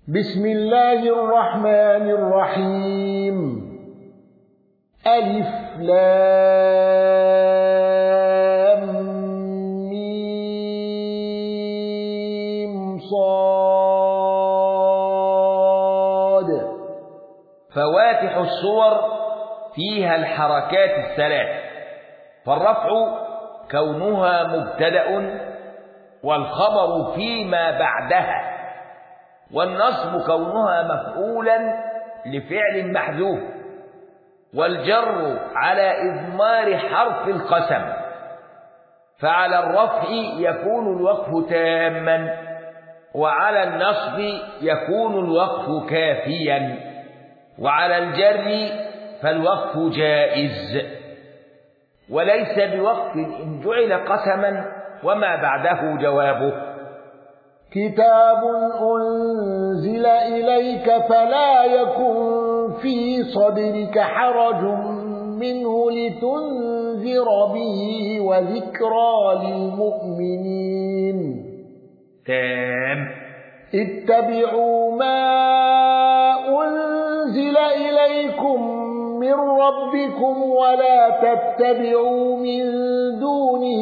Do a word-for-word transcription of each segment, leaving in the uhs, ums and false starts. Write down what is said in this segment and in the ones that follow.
بسم الله الرحمن الرحيم. ألف لام ميم صاد. فواتح الصور فيها الحركات الثلاث، فالرفع كونها مبتدأ والخبر فيما بعدها، والنصب كونها مفعولا لفعل محذوف، والجر على إضمار حرف القسم. فعلى الرفع يكون الوقف تاما، وعلى النصب يكون الوقف كافيا، وعلى الجر فالوقف جائز، وليس بوقف إن جعل قسما وما بعده جوابه. كتاب أنزل إليك فلا يكن في صدرك حرج منه لتنذر به وذكرى للمؤمنين. تام. اتبعوا ما أنزل إليكم من ربكم ولا تتبعوا من دونه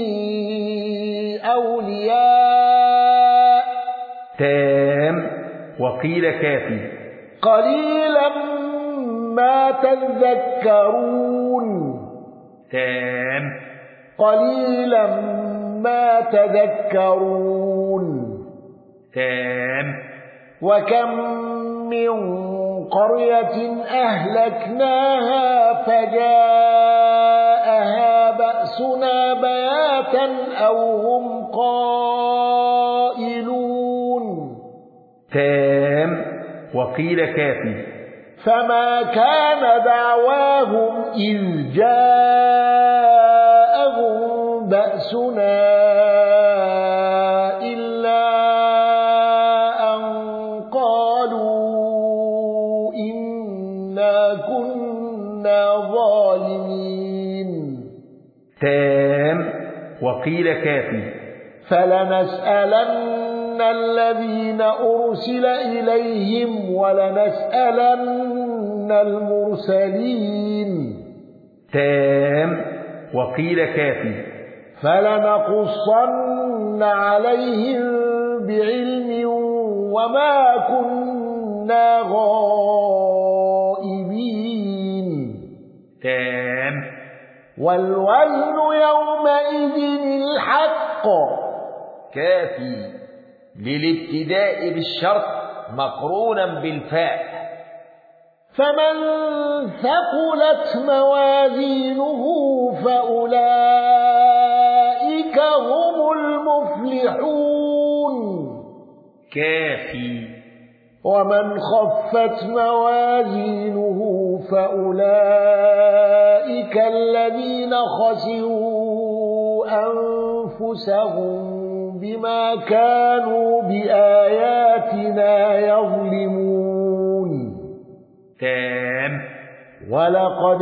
أولياء. تام وقيل كافي. قليلا ما تذكرون. تام. قليلا ما تذكرون. تام. وكم من قرية أهلكناها فجاءها بأسنا بياتا أو هم قائلون. تام وقيل كافي. فما كان دعواهم إذ جاءهم بأسنا إلا أن قالوا إنا كنا ظالمين. تام وقيل كافي. فلنسألن الذين أرسل إليهم ولنسألن المرسلين. تام وقيل كافي. فلنقصن عليهم بعلم وما كنا غائبين. تام. والوزن يومئذ الحق. كافي للابتداء بالشرط مقرونا بالفاء. فمن ثقلت موازينه فأولئك هم المفلحون. كافي. ومن خفت موازينه فأولئك الذين خسروا أنفسهم بما كانوا بآياتنا يظلمون. تام. ولقد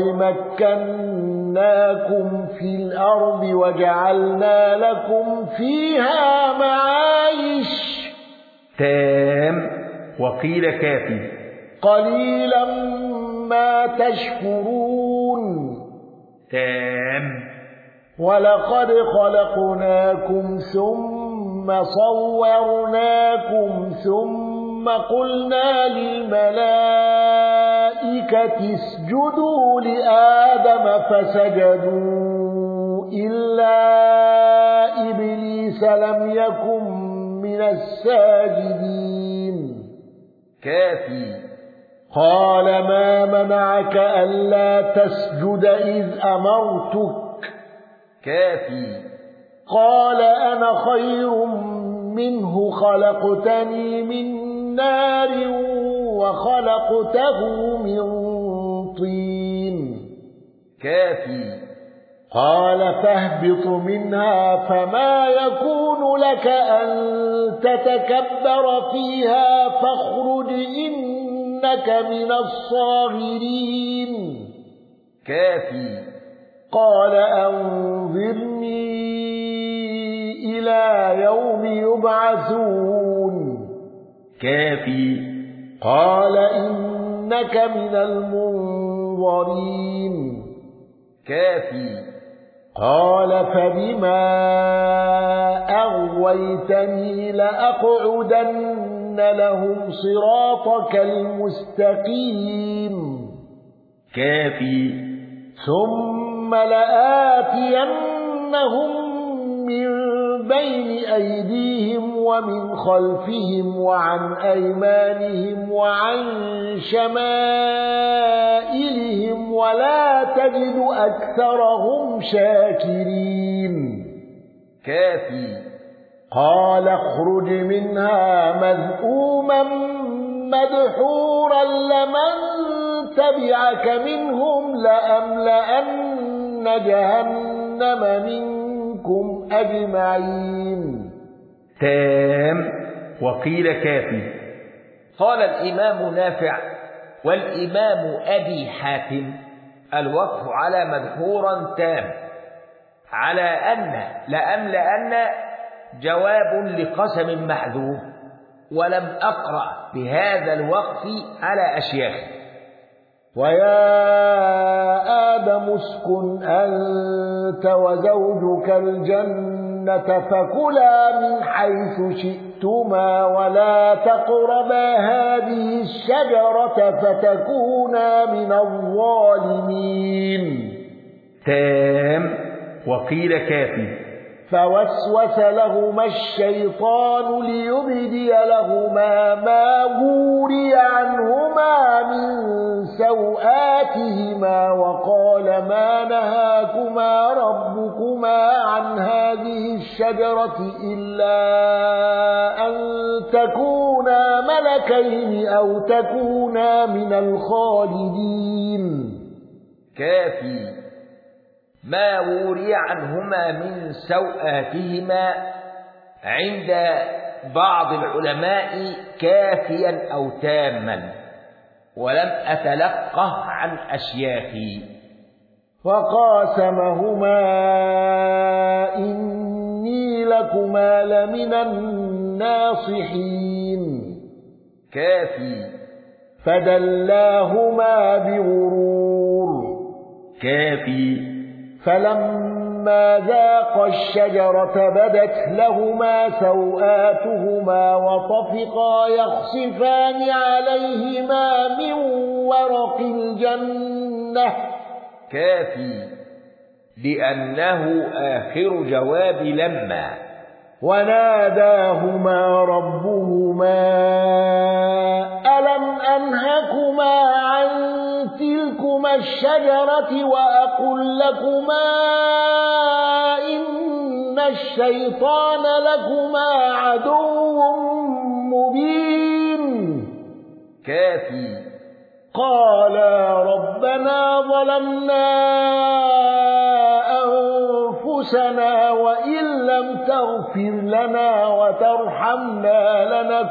مكناكم في الأرض وجعلنا لكم فيها معايش. تام وقيل كافي. قليلا ما تشكرون. تام. ولقد خلقناكم ثم صورناكم ثم قلنا للملائكة اسجدوا لآدم فسجدوا إلا إبليس لم يكن من الساجدين. كافي. قال ما منعك ألا تسجد إذ أمرتك. كافي. قال أنا خير منه خلقتني من نار وخلقته من طين. كافي. قال فاهبط منها فما يكون لك أن تتكبر فيها فاخرج إنك من الصاغرين. كافي. قال أنظرني إلى يوم يبعثون. كافي. قال إنك من المنظرين. كافي. قال فبما أغويتني لأقعدن لهم صراطك المستقيم. كافي. ثم لآتينهم من بين أيديهم ومن خلفهم وعن أيمانهم وعن شمائلهم ولا تجد أكثرهم شاكرين. كافي. قال اخرج منها مذءوما مدحورا لمن تبعك منهم لأملأن جهنم منكم أجمعين. تام. وقيل كافي. قال الإمام نافع والإمام أبي حاتم الوقف على مدحورا تام على أن لأملأن جواب لقسم محذوف، ولم أقرأ بهذا الوقف على أشياخ. ويا آدم اسكن أنت وزوجك الجنة فكلا من حيث شئتما ولا تقربا هذه الشجرة فتكونا من الظالمين. تام. وقيل كافي. فوسوس لهما الشيطان ليبدي لهما ما وري عنهما من سوآتهما وقال ما نهاكما ربكما عن هذه الشجرة إلا أن تكونا ملكين أو تكونا من الخالدين. كافي. ما وري عنهما من سوآتهما عند بعض العلماء كافيا أو تاما، ولم أتلقه عن أشياخي. وقاسمهما إني لكما لمن الناصحين. كافي. فدلاهما بغرور. كافي. فلما ذاقا الشجرة بدت لهما سوآتهما وطفقا يخصفان عليهما من ورق الجنة. كافي. لأنه آخر جواب لما. وناداهما ربهما ألم أنهكما عن تلكما الشجرة وأقل لكما إن الشيطان لكما عدو مبين. كافي. قالا ربنا ظلمنا أنفسنا وإن لم تغفر لنا وترحمنا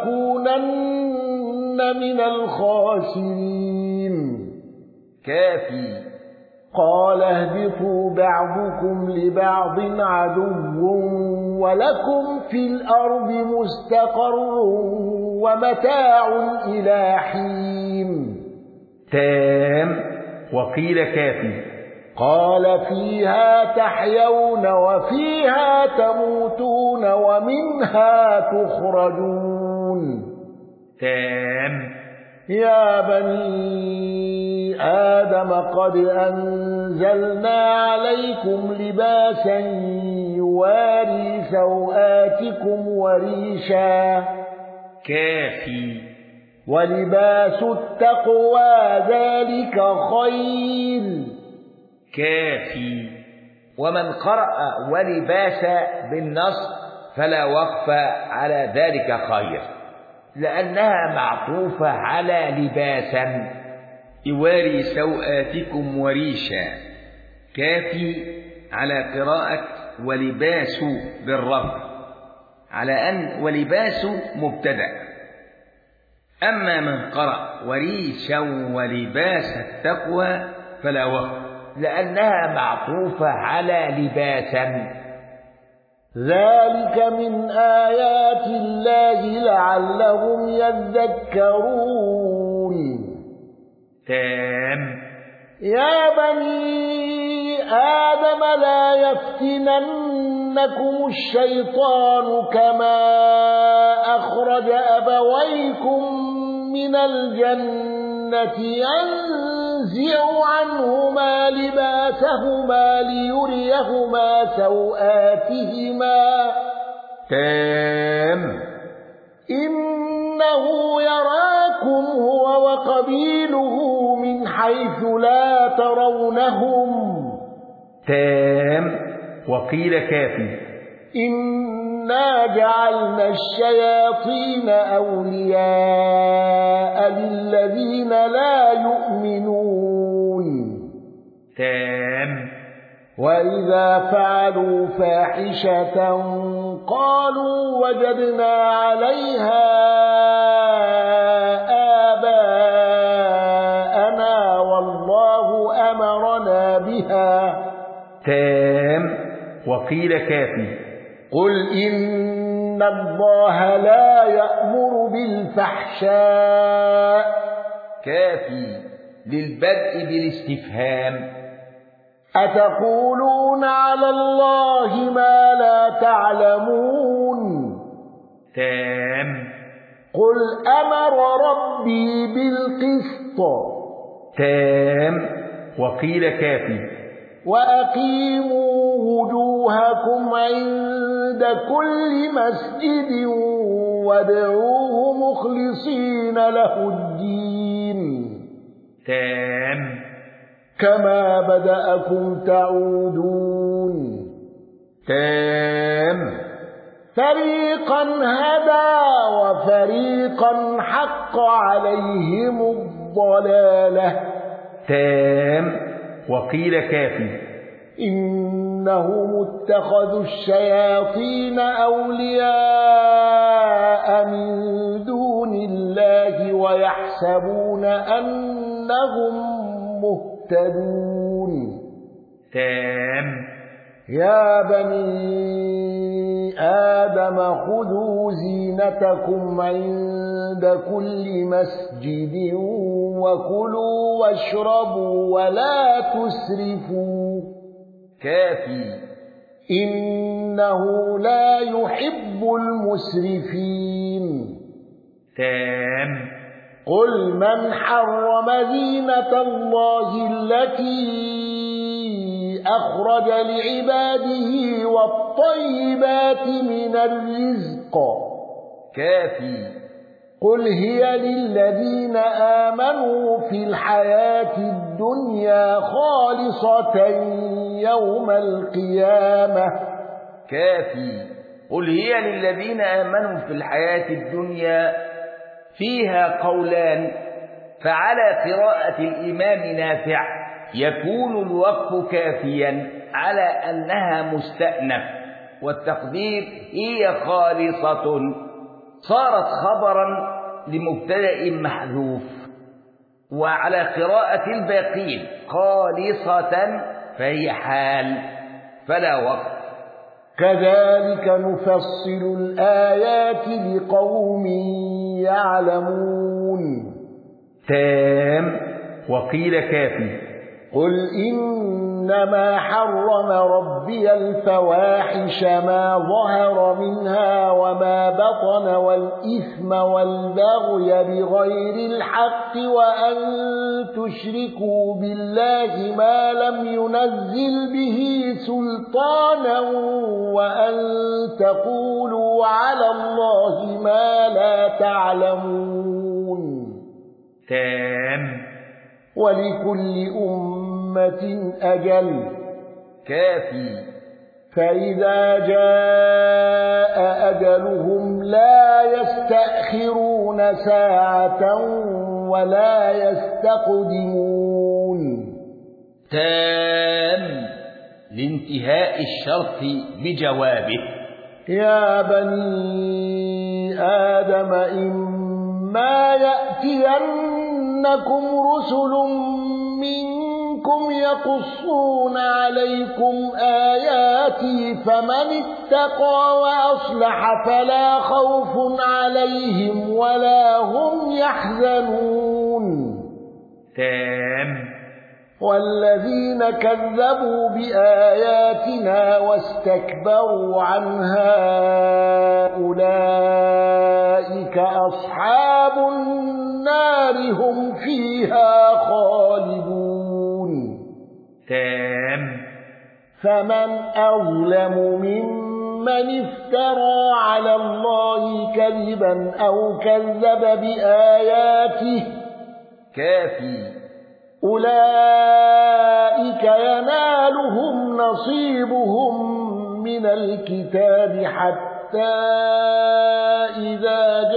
لنكونن من الخاسرين. كافي. قال اهبطوا بعضكم لبعض عدو ولكم في الأرض مستقر ومتاع إلى حين. تام. وقيل كافي. قال فيها تحيون وفيها تموتون ومنها تخرجون. تام. يا بني آدم قد أنزلنا عليكم لباسا يواري سوآتكم وريشا. كافي. ولباس التقوى ذلك خير. كافي. ومن قرأ ولباس بالنص فلا وقف على ذلك خير، لأنها معطوفة على لباسا يواري سوآتكم وريشا. كافي على قراءة ولباس بالرفع، على أن ولباس مبتدأ. أما من قرأ وريشا ولباس التقوى فلا وقف، لأنها معطوفة على لباسا. ذلك من آيات الله لعلهم يذكرون. تام. يا بني آدم لا يفتننكم الشيطان كما أخرج أبويكم من الجنة ينزع عنهما لباسهما ليريهما سوآتهما. تام. إنه يراكم هو وقبيله من حيث لا ترونهم. تام. وقيل كافي. إنا جعلنا الشياطين أولياء للذين لا يؤمنون. تام. وإذا فعلوا فاحشة قالوا وجدنا عليها آباءنا والله أمرنا بها. تام. وقيل كافي. قل إن الله لا يأمر بالفحشاء. كافي للبدء بالاستفهام. أتقولون على الله ما لا تعلمون. تام. قل أمر ربي بالقسط. تام. وقيل كافي. وأقيموا وجوهكم عند كل مسجد وادعوه مخلصين له الدين. تام. كما بدأكم تعودون. تام. فريقا هدى وفريقا حق عليهم الضلالة. تام. وقيل كافي. إنهم اتخذوا الشياطين أولياء من دون الله ويحسبون أنهم مهتدون. تام. يا بني آدم خذوا زينتكم عند كل مسجد وكلوا واشربوا ولا تسرفوا. كافي. إنه لا يحب المسرفين. تام. قل من حرم زينة الله التي أخرج لعباده والطيبات من الرزق. كافي. قل هي للذين آمنوا في الحياة الدنيا خالصة يوم القيامة. كافي. قل هي للذين آمنوا في الحياة الدنيا. فيها قولان، فعلى قراءة الإمام نافع يكون الوقف كافيا على أنها مستأنف، والتقدير هي خالصة صارت خبرا لمبتدأ محذوف. وعلى قراءة الباقين خالصة فهي حال فلا وقت. كذلك نفصل الآيات لقوم يعلمون. تام. وقيل كافي. قل إنما حرم ربي الفواحش ما ظهر منها وما بطن والإثم والبغي بغير الحق وأن تشركوا بالله ما لم ينزل به سلطانا وأن تقولوا على الله ما لا تعلمون. تام. ولكل أمة أجل. كافي. فإذا جاء أجلهم لا يستأخرون ساعة ولا يستقدمون. تام لانتهاء الشرط بجوابه. يا بني آدم إما يأتينكم رسل منكم منكم يقصون عليكم آياتي فمن اتقى وأصلح فلا خوف عليهم ولا هم يحزنون تام. والذين كذبوا بآياتنا واستكبروا عنها أولئك أصحاب النار هم فيها خالدون تام. فمن أظلم ممن افترى على الله كذبا أو كذب بآياته كافي. أولئك ينالهم نصيبهم من الكتاب حتى إذا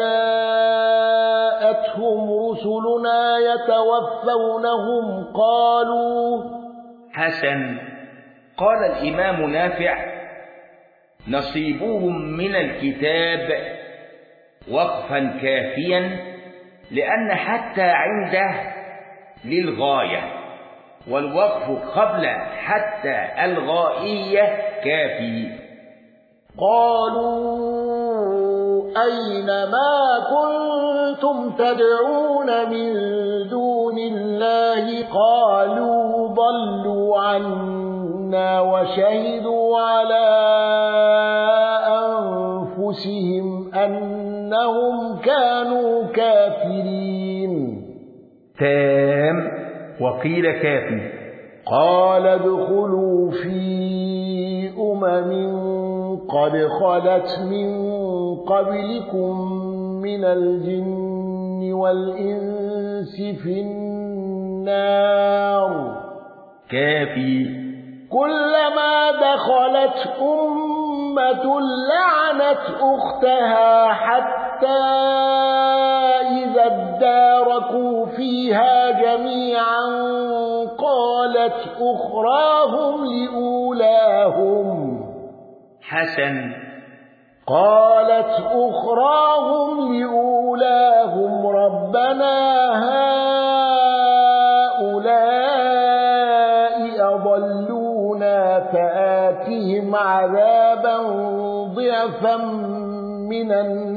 جاءتهم رسلنا يتوفونهم قالوا حسن. قال الإمام نافع: نصيبهم من الكتاب وقفا كافيا، لأن حتى عنده للغاية، والوقف قبل حتى الغائية كافي. قالوا أين ما كنتم تدعون من دون الله قالوا ضلوا عنا وشهدوا على أنفسهم أنهم كانوا كافرين. تام. وقيل كافي. قال ادخلوا في أمم قد خلت من قبلكم من الجن والإنس في النار. كافي. كلما دخلت أمة لعنت أختها حتى إذا اداركوا فيها جميعا قالت أخراهم لأولاهم حسن. قالت أخراهم لأولاهم ربنا هؤلاء أضلونا فآتهم عذابا ضعفا من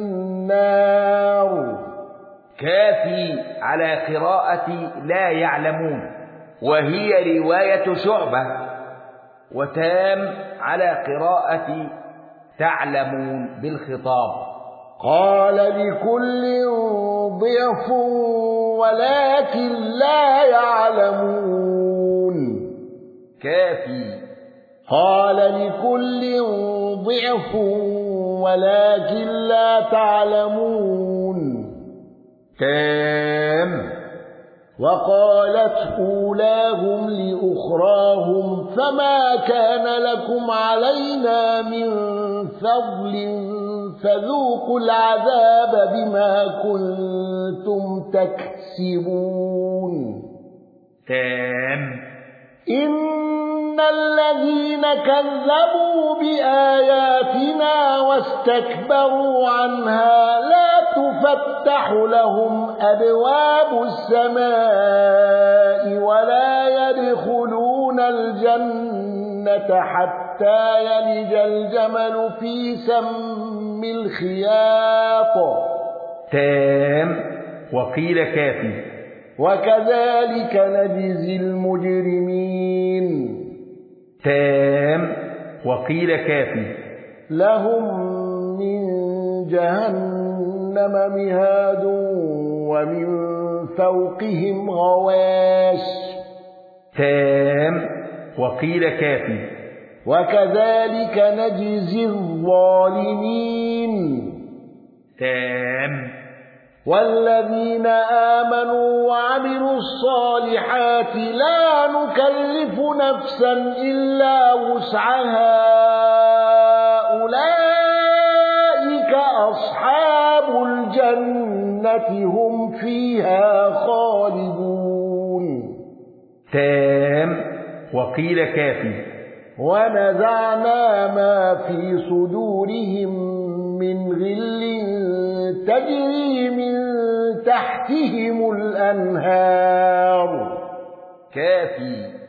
النار. كافي على قراءة لا يعلمون، وهي رواية شعبة. وتام على قراءة تعلمون بالخطاب. قال لكل ضعف ولكن لا يعلمون. كافي. قال لكل ضعف ولكن لا تعلمون. تام. وقالت أولاهم لأخراهم فما كان لكم علينا من فضل فذوقوا العذاب بما كنتم تكسبون. تام. إن الذين كذبوا بآياتنا واستكبروا عنها لا تفتح لهم أبواب السماء ولا يدخلون الجنة حتى يلج الجمل في سم الخياط. تام. وقيل كافي. وكذلك نجزي المجرمين. تام. وقيل كافي. لهم من جهنم مهاد ومن فوقهم غواش. تام. وقيل كافي. وكذلك نجزي الظالمين. تام. والذين آمنوا وعملوا الصالحات لا نكلف نفسا إلا وسعها أولئك أصحاب الجنة هم فيها خالدون. تام. وقيل كافي. ونزعنا ما في صدورهم من غل تجري من تحتهم الأنهار. كافي.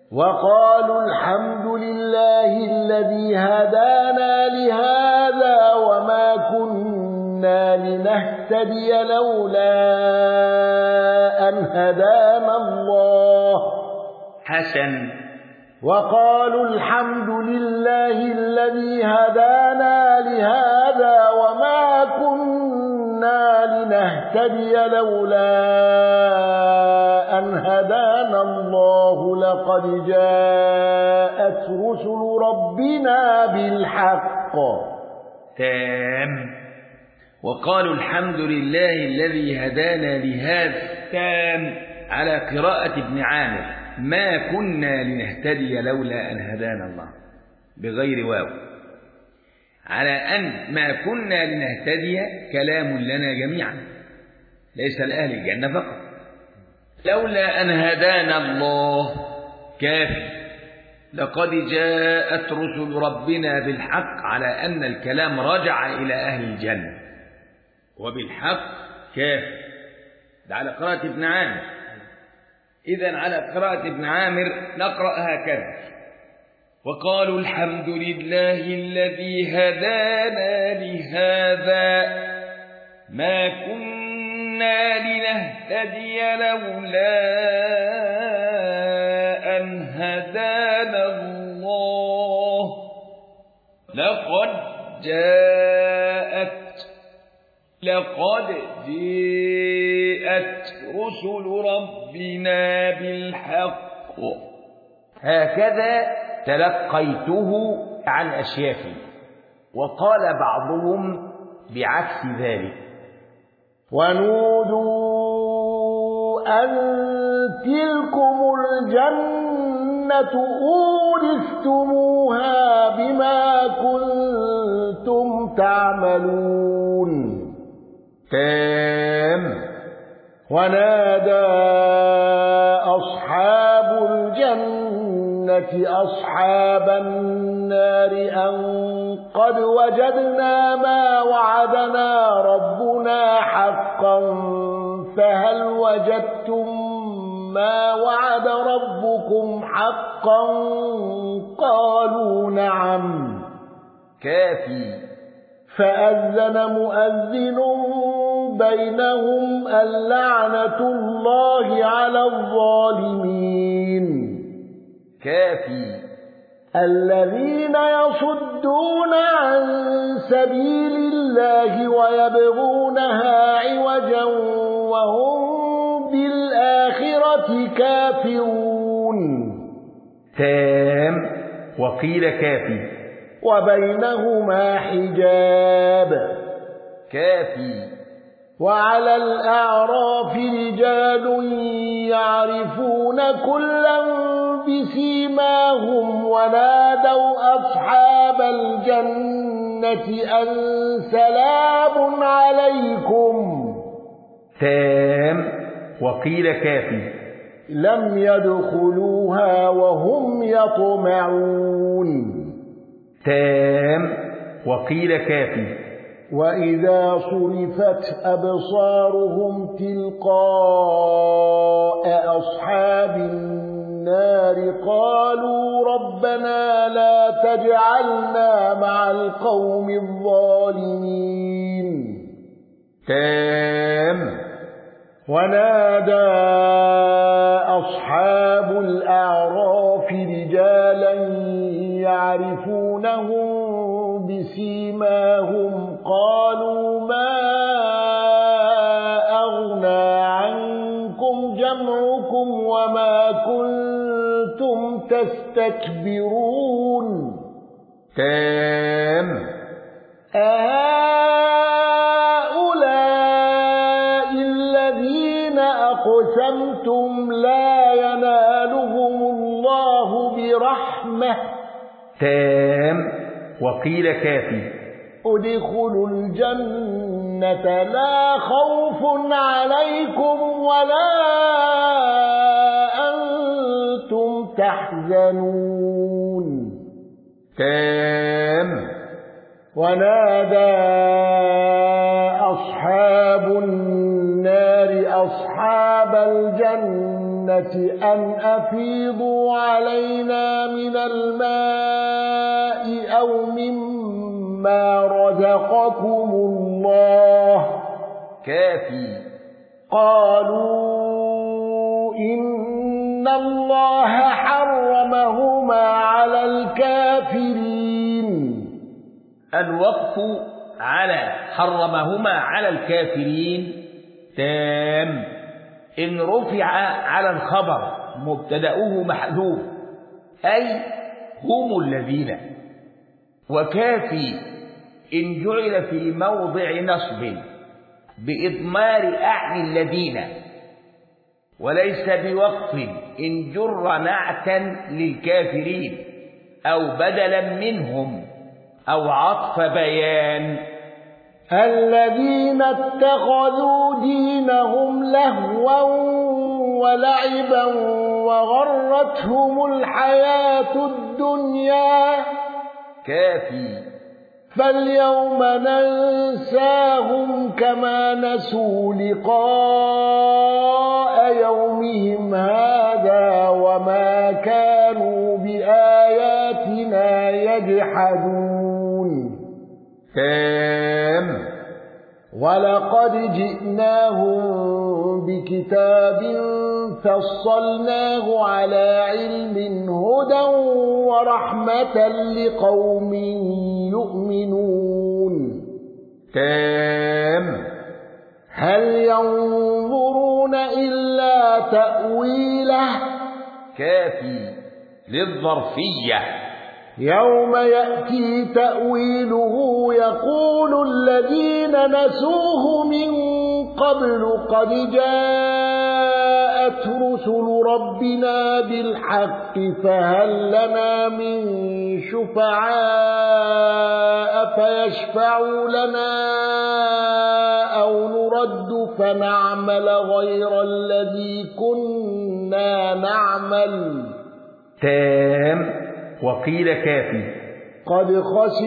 وقالوا الحمد لله الذي هدانا لهذا وما كنا لنهتدي لولا أن هدانا الله. حسن. وقالوا الحمد لله الذي هدانا لهذا وما كنا لنهتدي لولا أن هدانا الله لقد جاءت رسل ربنا بالحق. تام. وقالوا الحمد لله الذي هدانا لهذا. تام على قراءة ابن عامر ما كنا لنهتدي لولا أن هدانا الله بغير واو، على أن ما كنا لنهتدي كلام لنا جميعا ليس لأهل الجنة فقط. لولا أن هدانا الله كافي. لقد جاءت رسل ربنا بالحق على أن الكلام رجع إلى أهل الجنة، وبالحق كافي. ده على قراءة ابن عامر. إذن على قراءة ابن عامر نقرأ هكذا: وقالوا الحمد لله الذي هدانا لهذا ما كنا لنهتدي لولا أن هدانا الله لقد جاءت لقد جاءت رسل ربنا بالحق. هكذا تلقيته عن أشيافي. وقال بعضهم بعكس ذلك: ونودوا أن تلكم الجنة أورثتموها بما كنتم تعملون. تام. ونادى أصحاب الجنة أصحاب النار أن قد وجدنا ما وعدنا ربنا حقا فهل وجدتم ما وعد ربكم حقا؟ قالوا نعم. كافي. فأذن مؤذن بينهم اللعنة الله على الظالمين. كافي. الذين يصدون عن سبيل الله ويبغونها عوجا وهم بالآخرة كافرون. تام. وقيل كافي. وبينهما حجاب. كافي. وعلى الأعراف رجال يعرفون كلا بسيماهم ونادوا أصحاب الجنة أن سلام عليكم. تام. وقيل كافي. لم يدخلوها وهم يطمعون. تام. وقيل كافي. وإذا صرفت أبصارهم تلقاء أصحاب النار قالوا ربنا لا تجعلنا مع القوم الظالمين. تام. ونادى أصحاب الأعراف رجالا يعرفونهم بسيماهم قالوا ما أغنى عنكم جمعكم وما كنتم تستكبرون. تام. أهؤلاء الذين أقسمتم لا ينالهم الله برحمة. تام. وقيل كافي. ادخلوا الجنة لا خوف عليكم ولا أنتم تحزنون. تام. ونادى أصحاب النار أصحاب الجنة أن أفيضوا علينا من الماء أو مما رزقكم الله كافي قالوا إن الله حرمهما على الكافرين. الوقف على حرمهما على الكافرين تام إن رفع على الخبر مبتدأه محذوف أي هم الذين، وكافي إن جعل في موضع نصب بإضمار أعني الذين، وليس بوقف إن جر نعتا للكافرين أو بدلا منهم أو عطف بيان. الذين اتخذوا دينهم لهوا ولعبا وغرتهم الحياة الدنيا كافي فاليوم ننساهم كما نسوا لقاء يومهم هذا وما كانوا بآياتنا يجحدون. تام ولقد جئناهم بكتاب فصلناه على علم هدى ورحمة لقوم يؤمنون. تام هل ينظرون إلا تأويله كافي للظرفية يوم يأتي تأويله يقول الذين نسوه من قبل قد جاءت رسل ربنا بالحق فهل لنا من شفعاء فيشفعوا لنا أو نرد فنعمل غير الذي كنا نعمل. تام وقيل كافي قد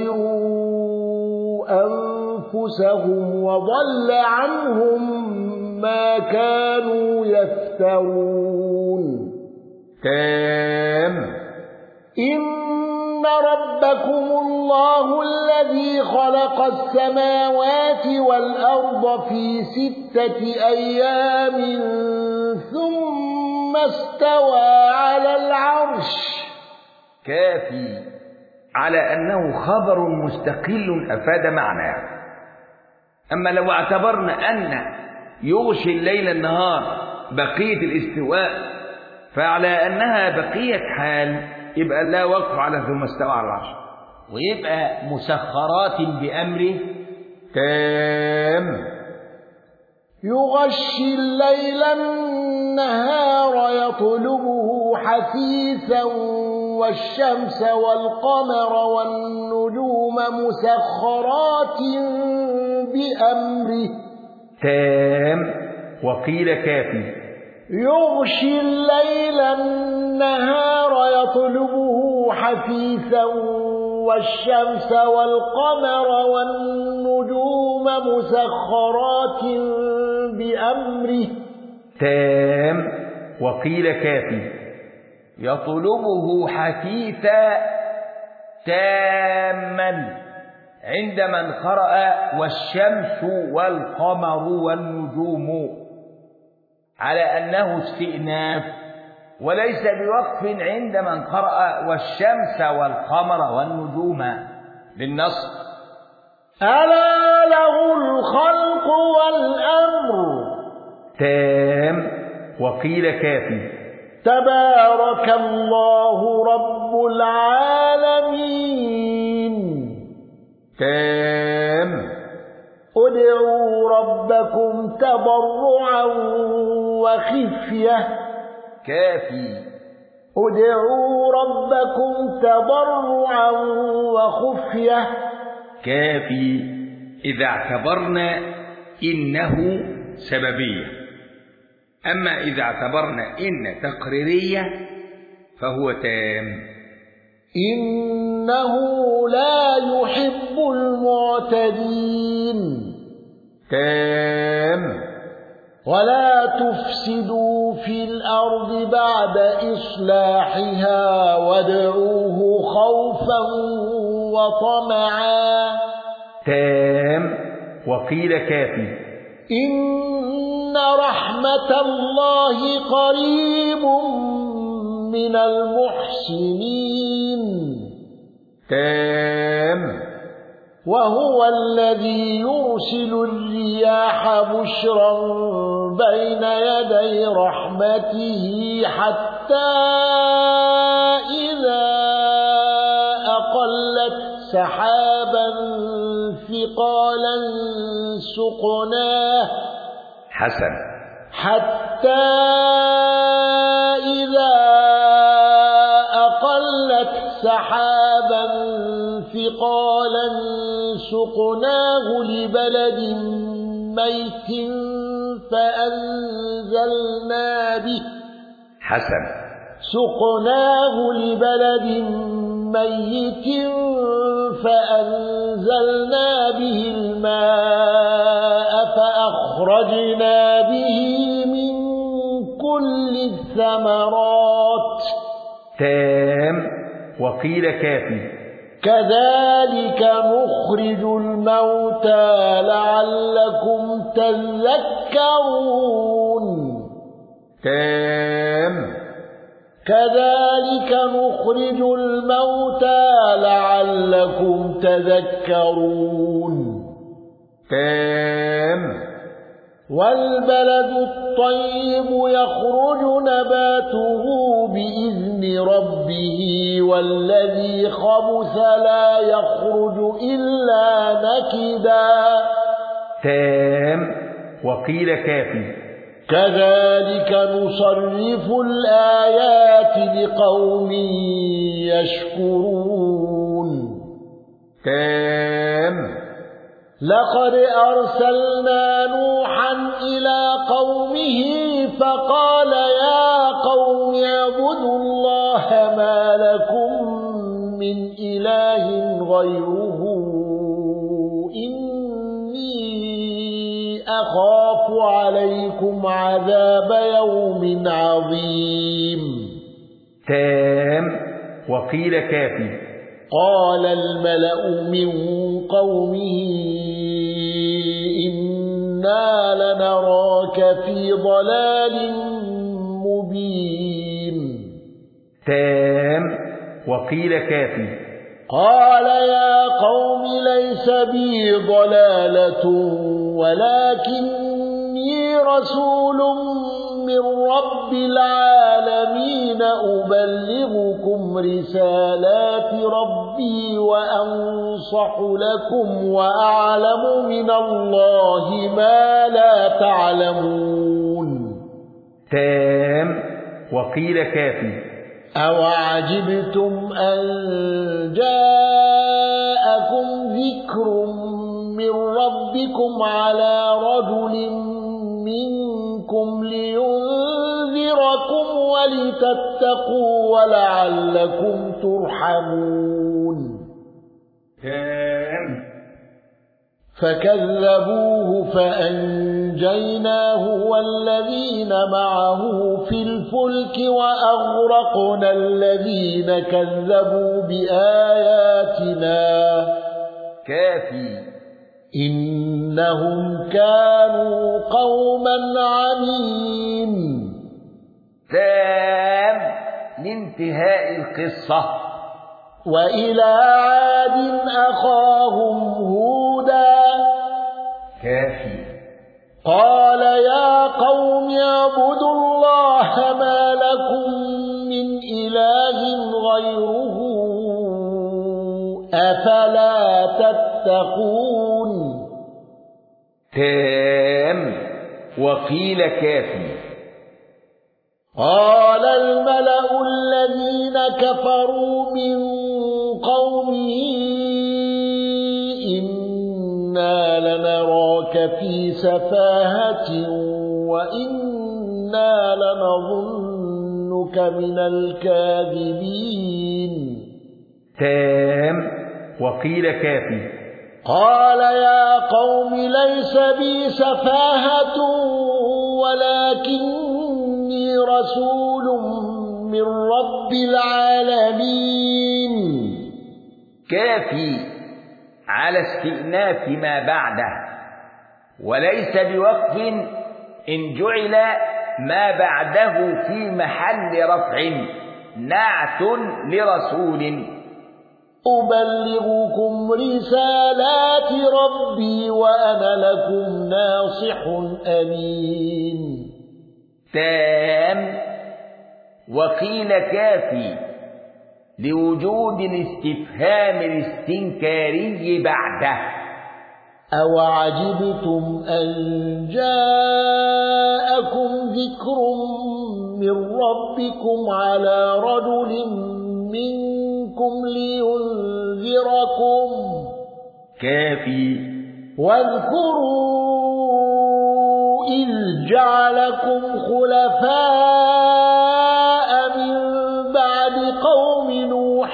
خسروا أنفسهم وضل عنهم ما كانوا يفترون. تام إن ربكم الله الذي خلق السماوات والأرض في ستة أيام ثم استوى على العرش. كافي على أنه خبر مستقل أفاد معنى. أما لو اعتبرنا أن يغشي الليل النهار بقية الاستواء فعلى أنها بقية حال يبقى لا وقف على ثم استوى على العرش، ويبقى مسخرات بأمره. تام يغشي الليل النهار يطلبه حثيثا والشمس والقمر والنجوم مسخرات بأمره. تام وقيل كافي يغشي الليل النهار يطلبه حثيثا والشمس والقمر والنجوم مسخرات بأمره. تام وقيل كافي يطلبه حثيثا تاما عند من قرأ والشمس والقمر والنجوم على أنه استئناف، وليس بوقف عند من قرأ والشمس والقمر والنجوم بالنص. ألا له الخلق والأمر. تام وقيل كافي تبارك الله رب العالمين. تام ادعوا ربكم تضرعا وخفية. كافي ادعوا ربكم تضرعا وخفية. كافي إذا اعتبرنا إنه سببية، أما إذا اعتبرنا إن تقريرية فهو تام. إنه لا يحب المعتدين. تام ولا تفسدوا في الأرض بعد إصلاحها وادعوه خوفا وطمعا. تام وقيل كافي. إن رحمة الله قريب من المحسنين. تام. وهو الذي يرسل الرياح بشرا بين يدي رحمته حتى إذا أقلت سحابا ثقالا سقناه حسن. حتى إذا أقلت سحابا ثقالا سقناه لبلد ميت فأنزلنا به حسن. سقناه لبلد ميت فأنزلنا به الماء فأخرجنا به من كل الثمرات. تام وقيل كافي. كذلك نخرج الموتى لعلكم تذكرون. تام. كذلك نخرج الموتى لعلكم تذكرون. تام. والبلد الطيب يخرج نباته بإذن ربه والذي خبث لا يخرج إلا نكدا. تام وقيل كافي. كذلك نصرف الآيات لقوم يشكرون. تام. لقد أرسلنا نوحا إلى قومه فقال يا قوم اعبدوا الله ما لكم من إله غيره إني أخاف عليكم عذاب يوم عظيم. تام وقيل كافي. قال الملأ من قومه إنا لنراك في ضلال مبين. تام وقيل كافي. قال يا قوم ليس بي ضلالة ولكني رسول من رب العالمين أبلغكم رسالات ربي وأنصح لكم وأعلم من الله ما لا تعلمون. تام وقيل كافي. أوعجبتم أن جاءكم ذكر من ربكم على رجل منكم لينذركم ولتتقوا ولعلكم ترحمون. فكذبوه فأنجيناه والذين معه في الفلك وأغرقنا الذين كذبوا بآياتنا. كافي. إنهم كانوا قوما عمين. تام لانتهاء القصة. وإلى عاد أخاهم هودا. كافي. قال يا قوم اعبدوا الله ما لكم من إله غيره أفلا تتقون. تام وقيل كافي. قال الملأ الذين كفروا من قومه إنا لنراك في سفاهة وإنا لنظنك من الكاذبين. تام وقيل كافي. قال يا قوم ليس بي سفاهة ولكني رسول من رب العالمين. كافي على استئناف ما بعده، وليس بوقف إن جعل ما بعده في محل رفع نعت لرسول. أبلغكم رسالات ربي وأنا لكم ناصح أمين. تام وقيل كافي لوجود الاستفهام الاستنكاري بعده. أوعجبتم أن جاءكم ذكر من ربكم على رجل منكم لينذركم. كافي واذكروا إذ جعلكم خلفاء من بعد قوم نوح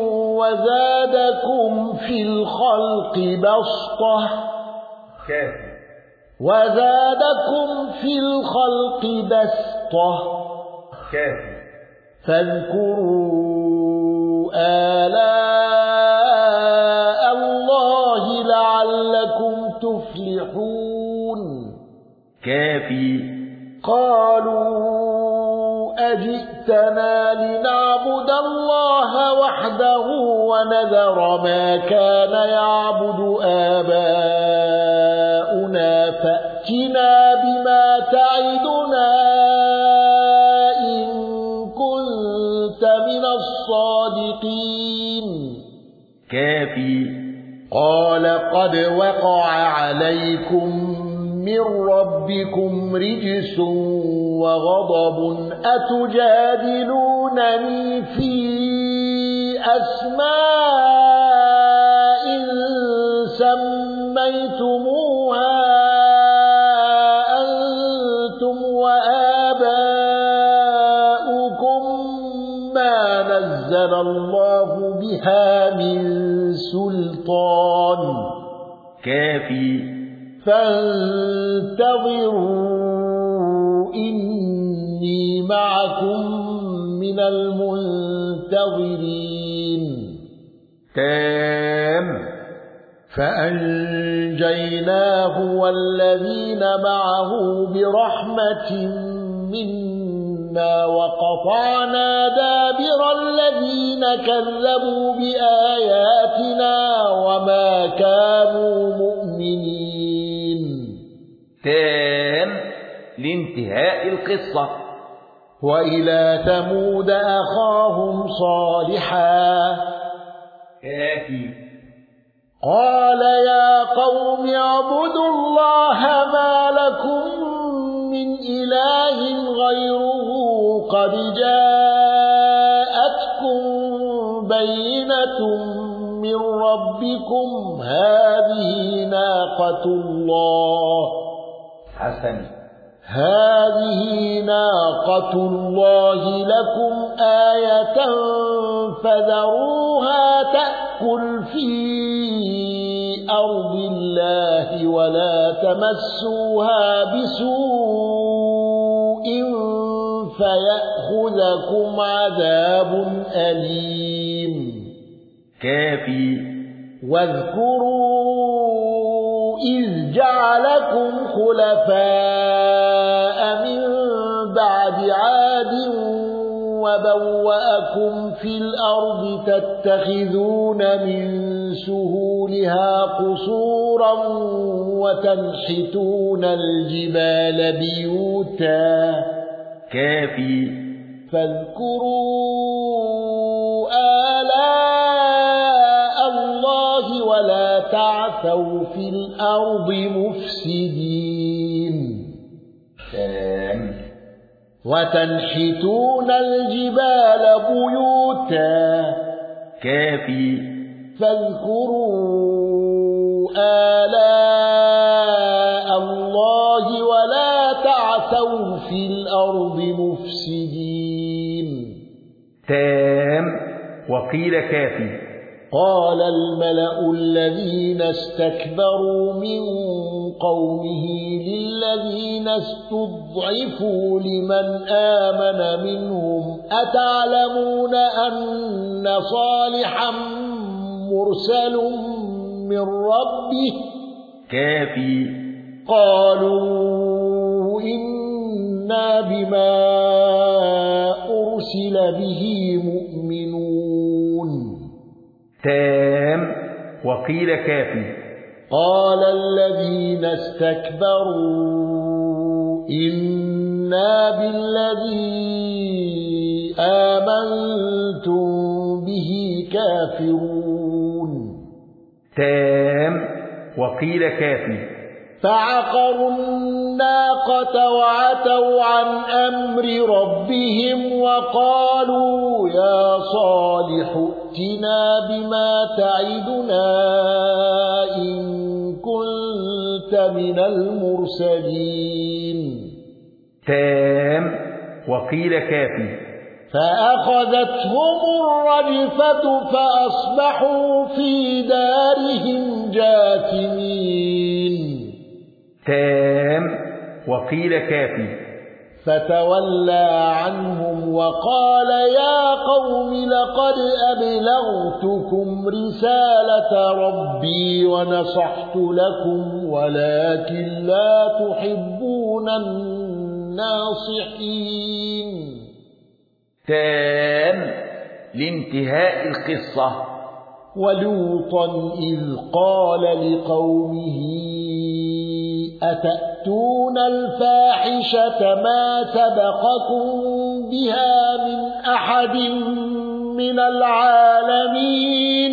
وزادكم في الخلق بسطة. كافي وزادكم في الخلق بسطة. كافي فاذكروا آلاء الله لعلكم تفلحون. كافي قالوا أجئتنا لنعبد الله وحده ونذر ما كان يعبد آباؤنا فأتنا بما تعدنا إن كنت من الصادقين. كافي قال قد وقع عليكم من ربكم رجس وغضب أتجادلونني في أسماء سميتموها أنتم وآباؤكم ما نزل الله بها من سلطان. كافي فانتظروا إني معكم من المنتظرين. تام فأنجيناه والذين معه برحمة منا وقطعنا دابر الذين كذبوا بآياتنا وما كانوا مؤمنين. تام لانتهاء القصة. وإلى ثمود أخاهم صالحا. كافي قال يا قوم اعبدوا الله ما لكم من إله غيره قد جاءتكم بينة من ربكم هذه ناقة الله حسن هذه ناقة الله لكم آية فذروها تأكل في أرض الله ولا تمسوها بسوء فيأخذكم عذاب أليم. كافي واذكروا إذ جعلكم خلفاء من بعد عاد وبوأكم في الأرض تتخذون من سهولها قصورا وتنحتون الجبال بيوتا. كافي فاذكروا آلاء الله ولا تعثوا في الأرض مفسدين. تام وتنحتون الجبال بيوتا. كافي فاذكروا آلاء الله ولا تعثوا في الأرض مفسدين. تام وقيل كافي قال الملأ الذين استكبروا من قومه للذين استضعفوا لمن آمن منهم أتعلمون أن صالحا مرسل من ربه كافي قالوا إنا بما أرسل به مؤمنون تام وقيل كافي قال الذين استكبروا إنا بالذي آمنتم به كافرون تام وقيل كافي فعقروا الناقة وعتوا عن أمر ربهم وقالوا يا صالح ائتنا بما تعدنا إن كنت من المرسلين تام وقيل كافي فأخذتهم الرجفة فأصبحوا في دارهم جاثمين تام وقيل كافي فتولى عنهم وقال يا قوم لقد أبلغتكم رسالة ربي ونصحت لكم ولكن لا تحبون الناصحين تام لانتهاء القصة ولوطا إذ قال لقومه أتأتون الفاحشة ما سبقكم بها من أحد من العالمين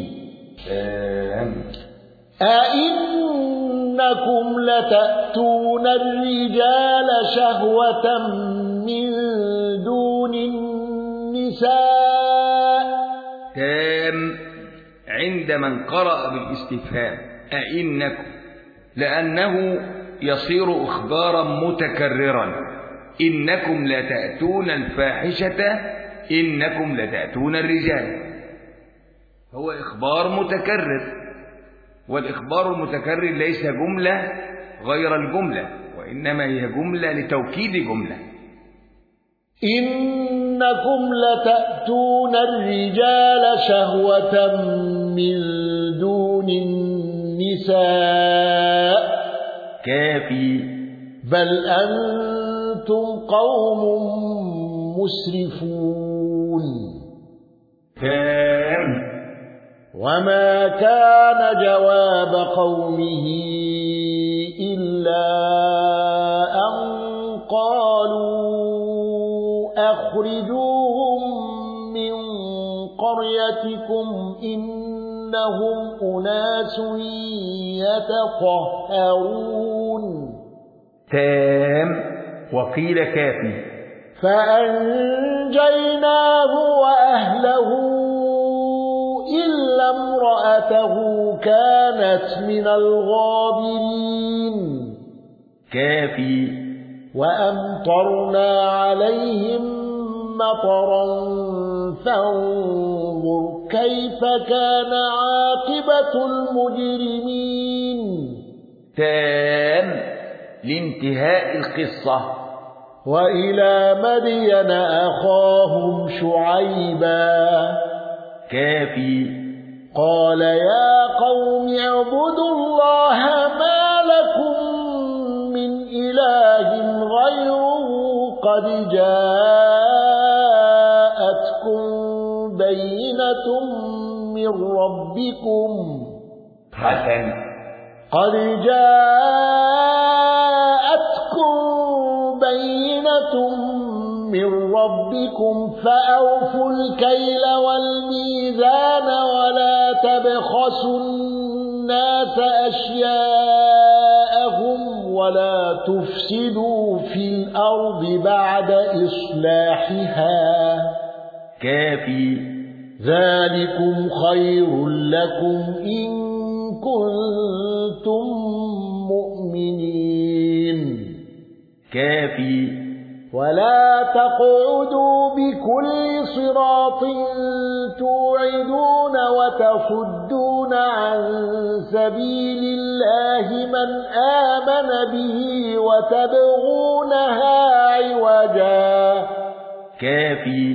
أئنكم لتأتون الرجال شهوة من دون النساء تام عند من قرأ بالاستفهام أئنكم لأنه يصير إخبارا متكررا إنكم لتأتون الفاحشة إنكم لتأتون الرجال هو إخبار متكرر والإخبار المتكرر ليس جملة غير الجملة وإنما هي جملة لتوكيد جملة إنكم لتأتون الرجال شهوة من دون النساء كافي بل أنتم قوم مسرفون تام وما كان جواب قومه إلا أن قالوا أخرجوهم من قريتكم إنهم أناس يتطهرون تام وقيل كافي فأنجيناه وأهله إلا امرأته كانت من الغابرين كافي وأمطرنا عليهم مطرا فانظر كيف كان عاقبة المجرمين تام لانتهاء القصة وإلى مدين أخاهم شعيبا كافي قال يا قوم اعبدوا الله ما لكم من إله غيره قد جاءتكم بينة من ربكم حسن قد جاءتكم بينة من ربكم فأوفوا الكيل والميزان ولا تبخسوا الناس أشياءهم ولا تفسدوا في الأرض بعد إصلاحها كافي ذلكم خير لكم إن كنتم مؤمنين كافي ولا تقعدوا بكل صراط توعدون وتصدون عن سبيل الله من آمن به وتبغونها عوجا كافي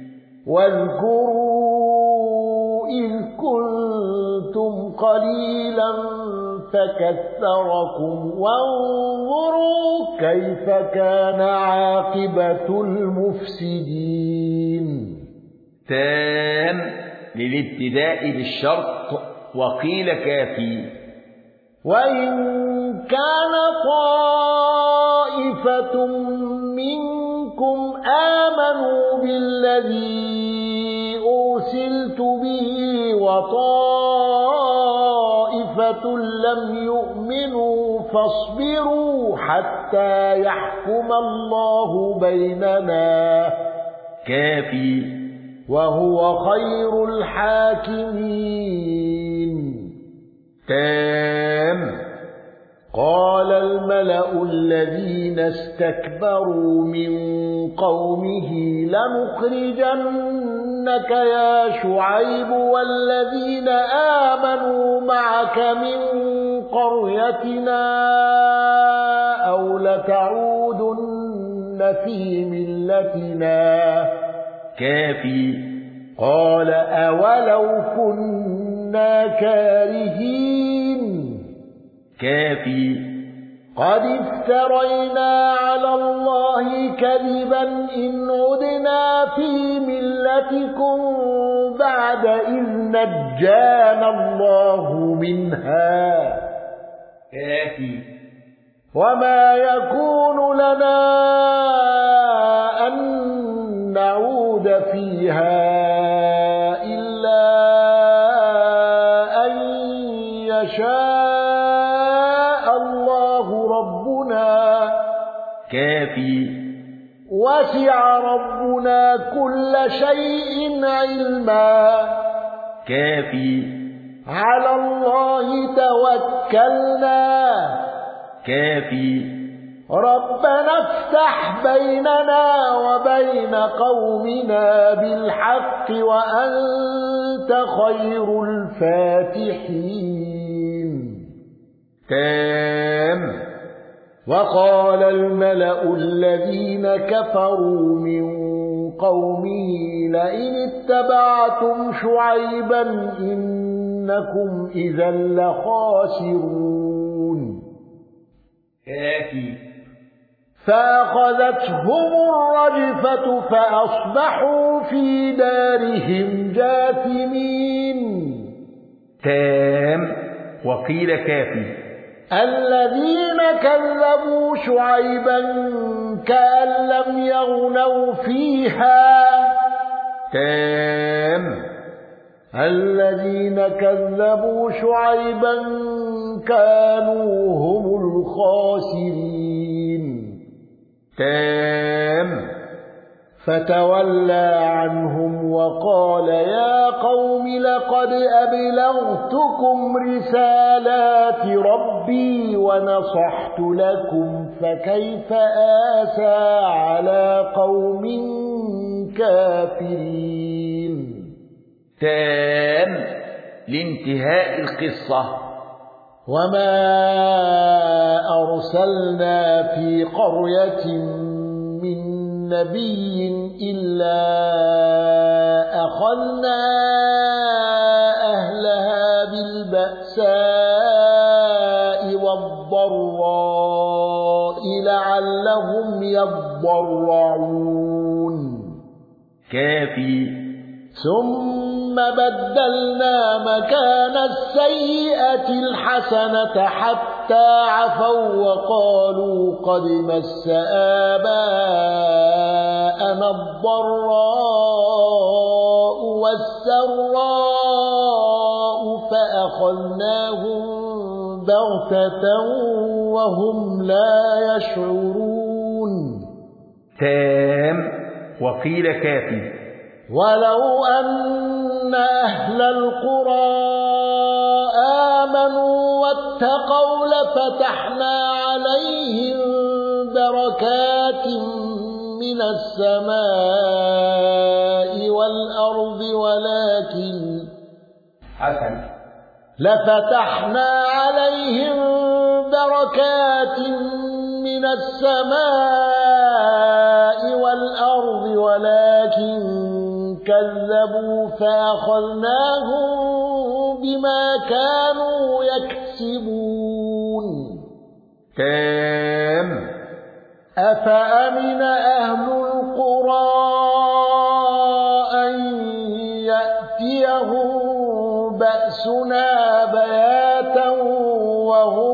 واذكروا إذ كنتم قليلا فكثركم وانظروا كيف كان عاقبة المفسدين. تام للابتداء بالشرط وقيل كافي. وإن كان طائفة منكم آمنوا بالذي أرسلت به وطائفة لم يؤمنوا فاصبروا حتى يحكم الله بيننا كافي وهو خير الحاكمين. تام قال الملأ الذين استكبروا من قومه لنخرجنك يا شعيب والذين آمنوا معك من قريتنا أو لتعودن في ملتنا كافي. قال أولو كنا كارهين كافي. قد افترينا على الله كذبا إن عدنا في ملتكم بعد إذ نجانا الله منها كافي. وما يكون لنا أن نعود فيها إلا أن يشاء الله ربنا كافي. وسع ربنا كل شيء علما كافي. على الله توكلنا كافي. ربنا افتح بيننا وبين قومنا بالحق وأنت خير الفاتحين. تام. وقال الملأ الذين كفروا من قومه لئن اتبعتم شعيبا إنكم إذا لخاسرون. كافي. فأخذتهم الرجفة فأصبحوا في دارهم جاثمين. تام وقيل كافي. الذين كذبوا شعيبا كأن لم يغنوا فيها. تام. الذين كذبوا شعيبا كانوا هم الخاسرين. تام. فتولى عنهم وقال يا قوم لقد أبلغتكم رسالات ربي ونصحت لكم فكيف آسى على قوم كافرين. تام لانتهاء القصة. وما أرسلنا في قرية من نبي إلا أخذنا أهلها بالبأساء والضراء لعلهم يضرعون. كافي. ثم بدلنا مكان السيئة الحسنة حتى عفوا وقالوا قد مس آباءنا الضراء والسراء فأخذناهم بغتة وهم لا يشعرون. تام وقيل كافي. ولو أن أهل القرى آمنوا واتقوا لفتحنا عليهم بركات من السماء والأرض ولكن حسن لفتحنا عليهم بركات من السماء والأرض ولكن كذبوا فأخذناهم بما كانوا يكسبون. تام. أفأمن أهل القرى أن يأتيهم بأسنا بياتا وهم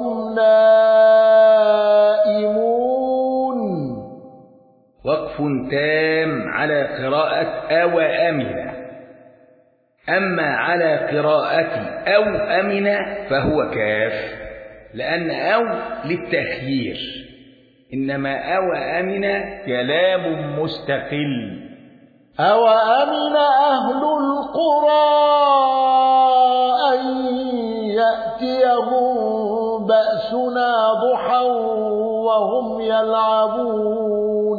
نائمون. وقف تام على قراءة أو أمن. أما على قراءة أو أمن فهو كاف، لأن أو للتخيير، إنما أو أمن كلام مستقل. أو أمن أهل القرى أن يأتيهم بأسنا ضحى وهم يلعبون.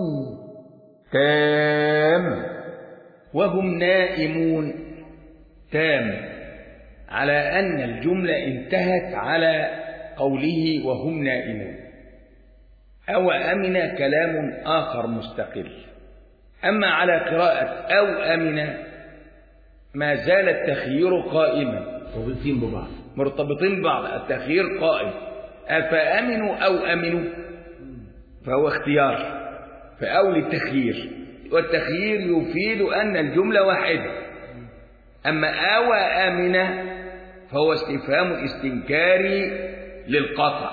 تام. وهم نائمون. تام على أن الجملة انتهت على قوله وهم نائمون. أو أمن كلام آخر مستقل. أما على قراءة أو أمن ما زال التخيير قائما، مرتبطين ببعض مرتبطين ببعض، التخيير قائم. أفأمنوا أو أمنوا فهو اختيار، فأو للتخيير، والتخيير يفيد أن الجملة واحدة. أما أو أمن فهو استفهام استنكاري للقطع.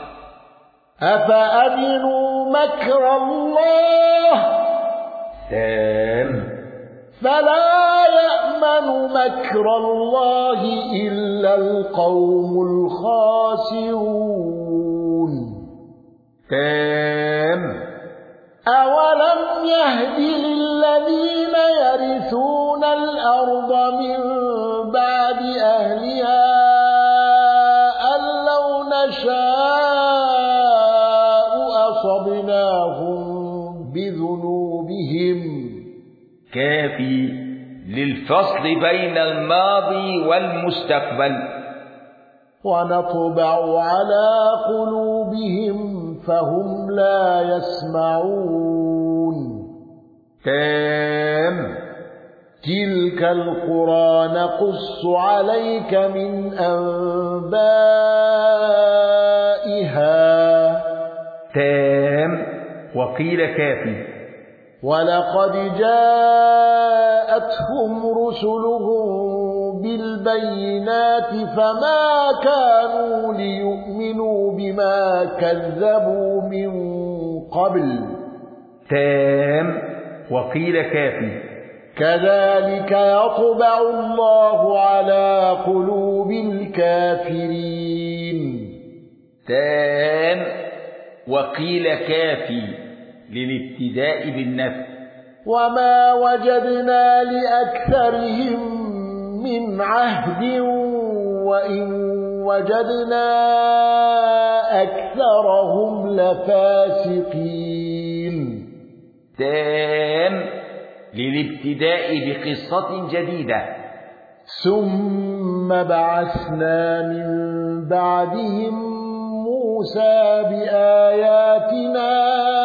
أفأمنوا مكر الله تام. فلا يأمن مكر الله إلا القوم الخاسرون. تام. أولم يهد للذين يرثون الأرض من بعد أهلها أن لو نشاء أصبناهم بذنوبهم. كافي للفصل بين الماضي والمستقبل. ونطبع على قلوبهم فهم لا يسمعون. تام. تلك القرى نقص عليك من أنبائها. تام. وقيل كافي. ولقد جاءتهم رسلهم بالبينات فما كانوا ليؤمنوا بما كذبوا من قبل. تام. وقيل كافي. كذلك يطبع الله على قلوب الكافرين. تام. وقيل كافي للابتداء بالنفي. وما وجدنا لأكثرهم من عهد وإن وجدنا أكثرهم لفاسقين. تام للابتداء بقصة جديدة. ثم بعثنا من بعدهم موسى بآياتنا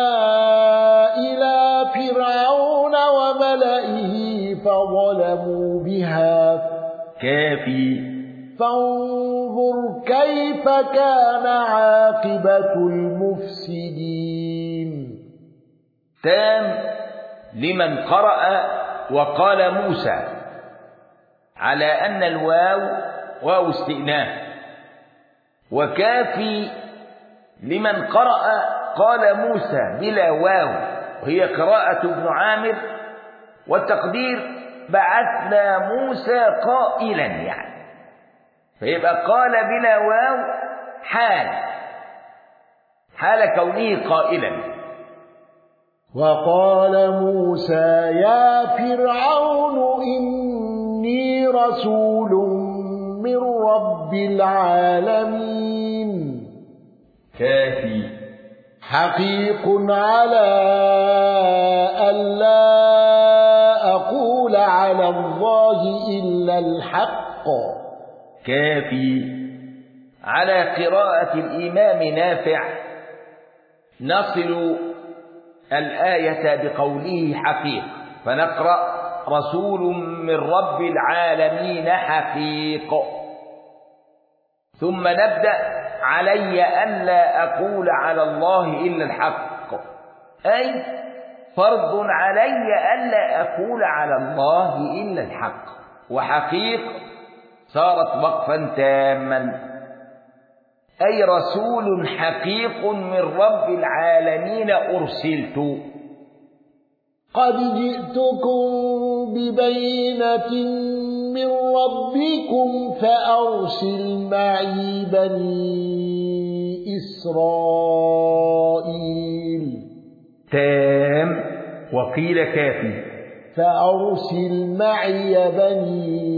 إلى فرعون وملئه فظلموا بها. كافي. فانظر كيف كان عاقبة المفسدين. تام لمن قرأ وقال موسى، على أن الواو واو استئناف. وكافي لمن قرأ قال موسى بلا واو، وهي قراءة ابن عامر، والتقدير بعثنا موسى قائلا، يعني فيبقى قال بلا واو حال حال كونه قائلا. وقال موسى يا فرعون إني رسول من رب العالمين. كافي. حقيق على أن الحق. كافي. على قراءة الإمام نافع نصل الآية بقوله حقيق، فنقرأ رسول من رب العالمين حقيق، ثم نبدأ علي ألا أقول على الله إلا الحق، أي فرض علي ألا أقول على الله إلا الحق، وحقيق صارت وقفا تاما، أي رسول حقيق من رب العالمين أرسلت. قد جئتكم ببينة من ربكم فأرسل معي بني إسرائيل. تام وقيل كافي. فأرسل معي بني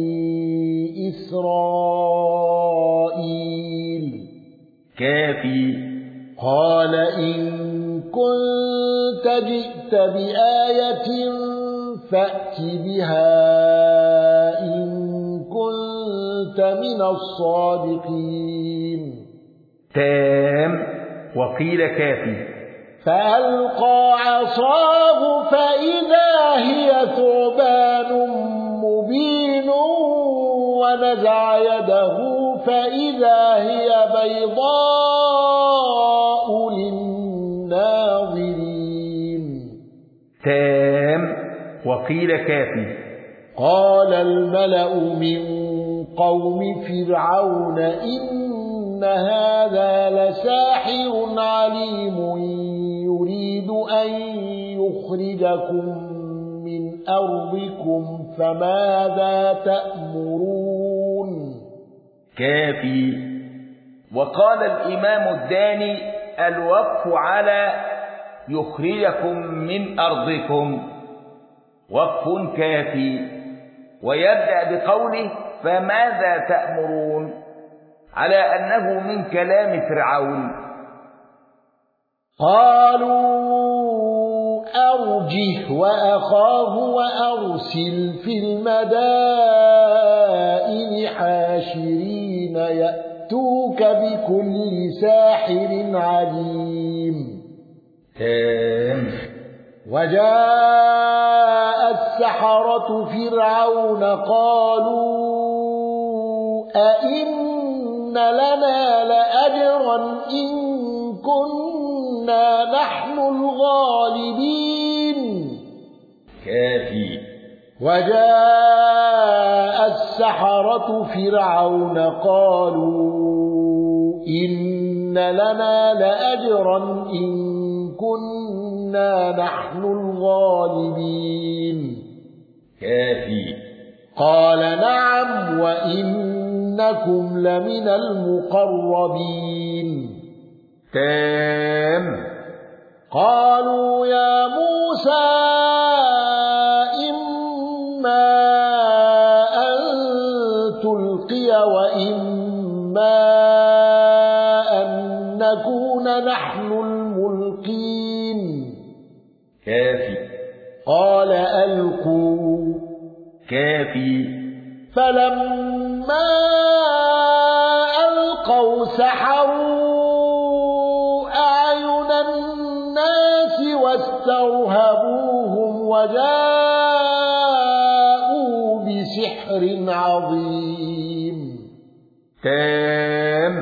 إسرائيل. كافي. قال إن كنت جئت بآية فأت بها إن كنت من الصادقين. تام وقيل كافي. فألقى عصاه فإذا هي ثعبان مبين ونزع يده فإذا هي بيضاء للناظرين. تام وقيل كافي. قال الملأ من قوم فرعون إن هذا لساحر عليم يريد أن يخرجكم من أرضكم فماذا تأمرون. كافي. وقال الإمام الداني الوقف على يخرجكم من أرضكم وقف كافي، ويبدأ بقوله فماذا تأمرون على أنه من كلام فرعون. قالوا أرجه وأخاه وأرسل في المدائن حاشرين يأتوك بكل ساحر عليم. تام. وجاء السحرة فرعون قالوا أئن لنا لأجرا إن كنا نحن الغالبين. كافي. وجاء السحرة فرعون قالوا إن لنا لأجرا إن كنا نحن الغالبين. كافي. قال نعم وإنكم لمن المقربين. تام. قالوا يا موسى إما أن تلقي وإما أن نكون نحن الملقين. كافي. قال ألقوا. كافي. فلما ألقوا سحروا أعين الناس واسترهبوهم وجاءوا بسحر عظيم. تام.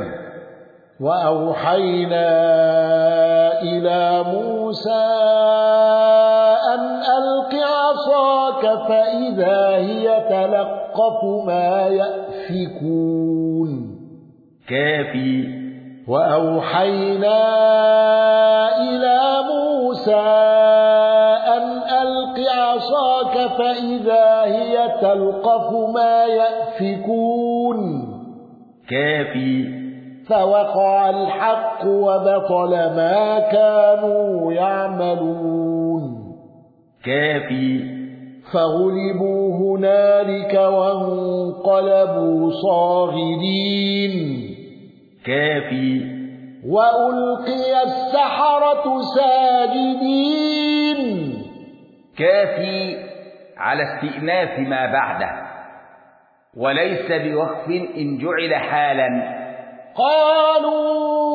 وأوحينا إلى موسى أن ألق عصاك فإذا هي تلقف ما يأفكون. كافي. وأوحينا إلى موسى أن ألق عصاك فإذا هي تلقف ما يأفكون. كافي. فوقع الحق وبطل ما كانوا يعملون. كافي. فغلبوا هنالك وانقلبوا صاغرين. كافي. وألقي السحرة ساجدين. كافي على استئناف ما بعده، وليس بوقف إن جعل حالا. قالوا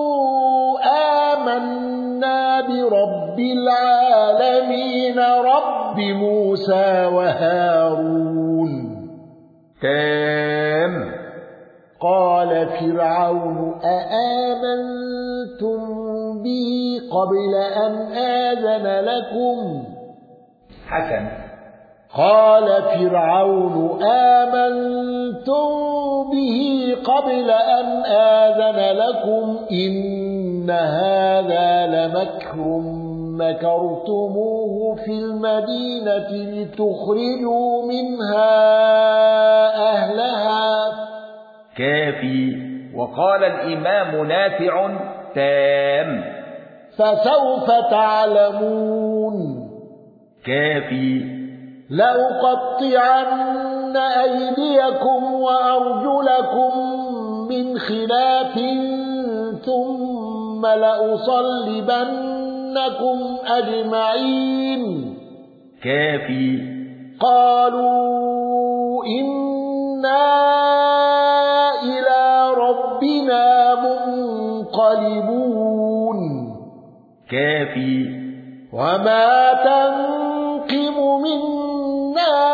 آمنا برب العالمين رب موسى وهارون. تام. قال فرعون أآمنتم به قبل أن آذن لكم؟ حسن. قال فرعون آمنتم به قبل أن آذن لكم إن هذا لمكر مكرتموه في المدينة لتخرجوا منها أهلها. كافي. وقال الإمام نافع تام. فسوف تعلمون. كافي. لأقطعن أيديكم وأرجلكم من خلاف ثم لأصلبنكم أجمعين. كافي. قالوا إنا إلى ربنا منقلبون. كافي. وما تنقم منا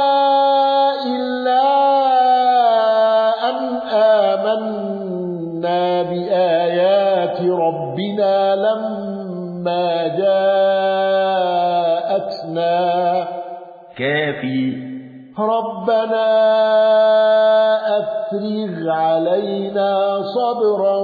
إلا أن آمنا بآيات ربنا لما جاءتنا. كافي. ربنا أفرغ علينا صبرا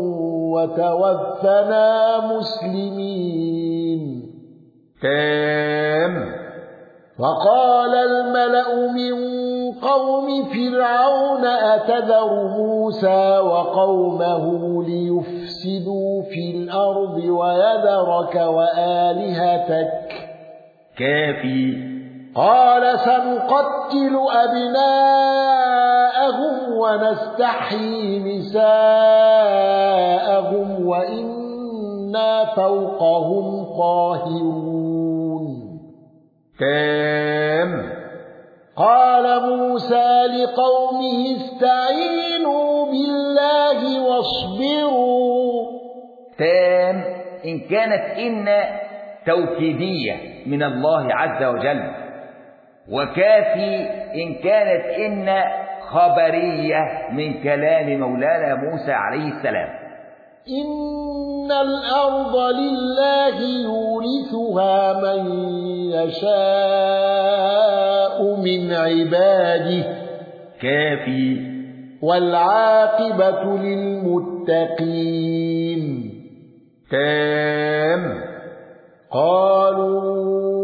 وتوفنا مسلمين. تام. وقال الملأ من قوم فرعون أتذر موسى وقومه ليفسدوا في الأرض ويذرك وآلهتك. كافي. قال سنقتل أبناءهم ونستحيي نساءهم وإنا فوقهم قاهرون. تام. قال موسى لقومه استعينوا بالله واصبروا. تام. إن كانت إن توكيدية من الله عز وجل، وكافي إن كانت إن خبرية من كلام مولانا موسى عليه السلام. إن الأرض لله يورثها من يشاء من عباده. كافي. والعاقبة للمتقين. تام. قالوا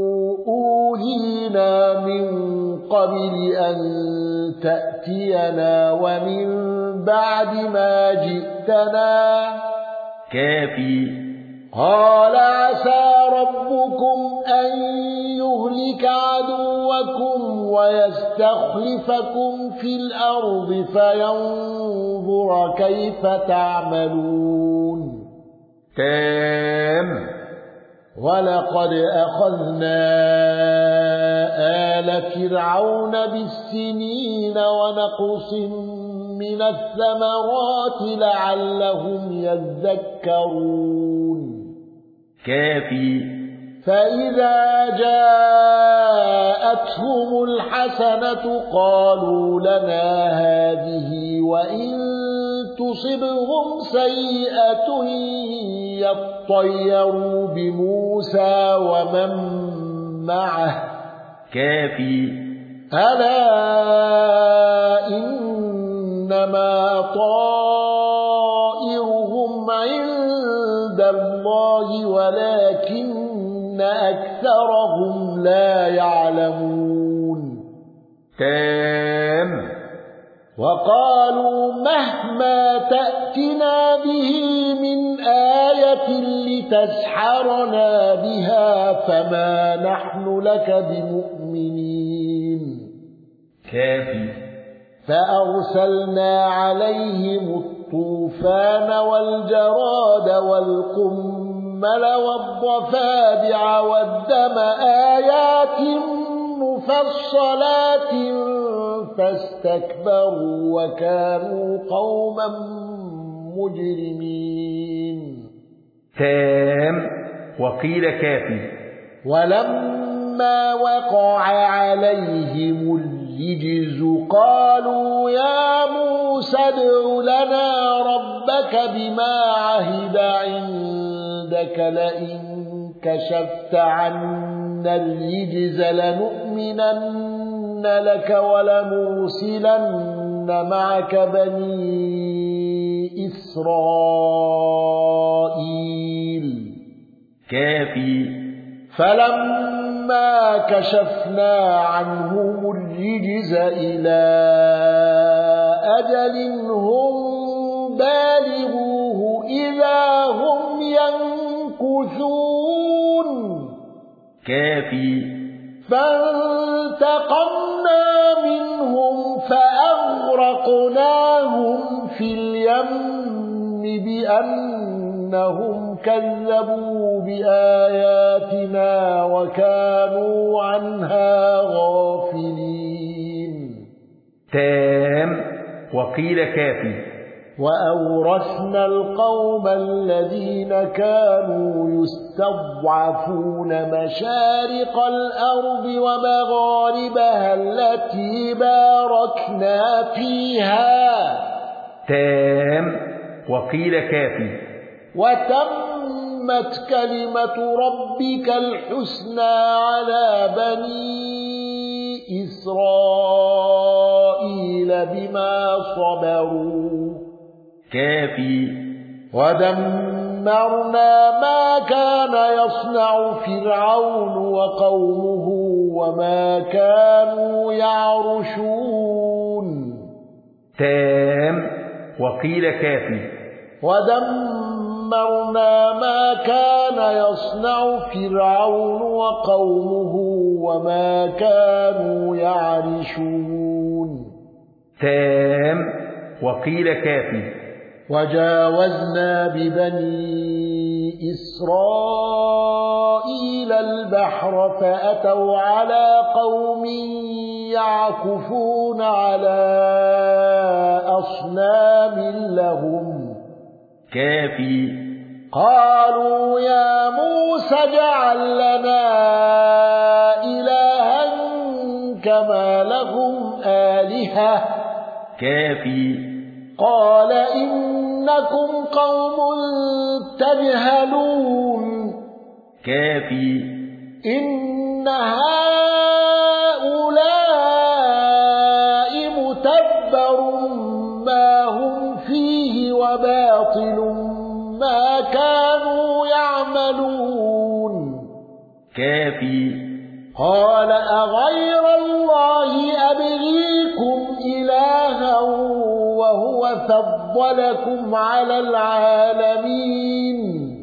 أوذينا من قبل أن تأتينا ومن بعد ما جئتنا. كافي. قال عسى ربكم أن يهلك عدوكم ويستخلفكم في الأرض فينظر كيف تعملون. تام. ولقد أخذنا آل فرعون بالسنين ونقص من الثمرات لعلهم يذكرون. كافي. فإذا جاءتهم الحسنة قالوا لنا هذه وإن تصبهم سيئة يطيروا بموسى ومن معه. كافي. ألا إنما طائرهم عند الله ولكن أكثرهم لا يعلمون. تام. وقالوا مهما تأتنا به من آية لتسحرنا بها فما نحن لك بمؤمنين. كافي. فأرسلنا عليهم الطوفان والجراد والقمل والضفادع والدم آيات مفصلات فاستكبروا وكانوا قوما مجرمين. تام وقيل كافي. ولما وقع عليهم الرجز قالوا يا موسى ادع لنا ربك بما عهد عندك لئن كشفت عنا الرجز لنؤمنن لك ولنرسلن معك بني إسرائيل. كافي. فلما كشفنا عنهم الرجز إلى أجل هم بالغوه إذا هم ينكثون. كافي. فانتقمنا منهم فأغرقناهم في اليم بأنهم كذبوا بآياتنا وكانوا عنها غافلين. تام وقيل كافي. وأورثنا القوم الذين كانوا يستضعفون مشارق الأرض ومغاربها التي باركنا فيها. تام وقيل كافي. وتمت كلمة ربك الحسنى على بني إسرائيل بما صبروا. كافي. ودمرنا ما كان يصنع فرعون وقومه وما كانوا يعرشون. تام وقيل كافي. ودمرنا ما كان يصنع فرعون وقومه وما كانوا يعرشون. تام وقيل كافي. وجاوزنا ببني إسرائيل البحر فأتوا على قوم يعكفون على أصنام لهم. كافي. قالوا يا موسى اجعل لنا إلها كما لهم آلهة. كافي. قال إنكم قوم تجهلون. كافي. إن هؤلاء متبر ما هم فيه وباطل ما كانوا يعملون. كافي. قال أغير الله أبغيكم إلها وهو فضلكم على العالمين.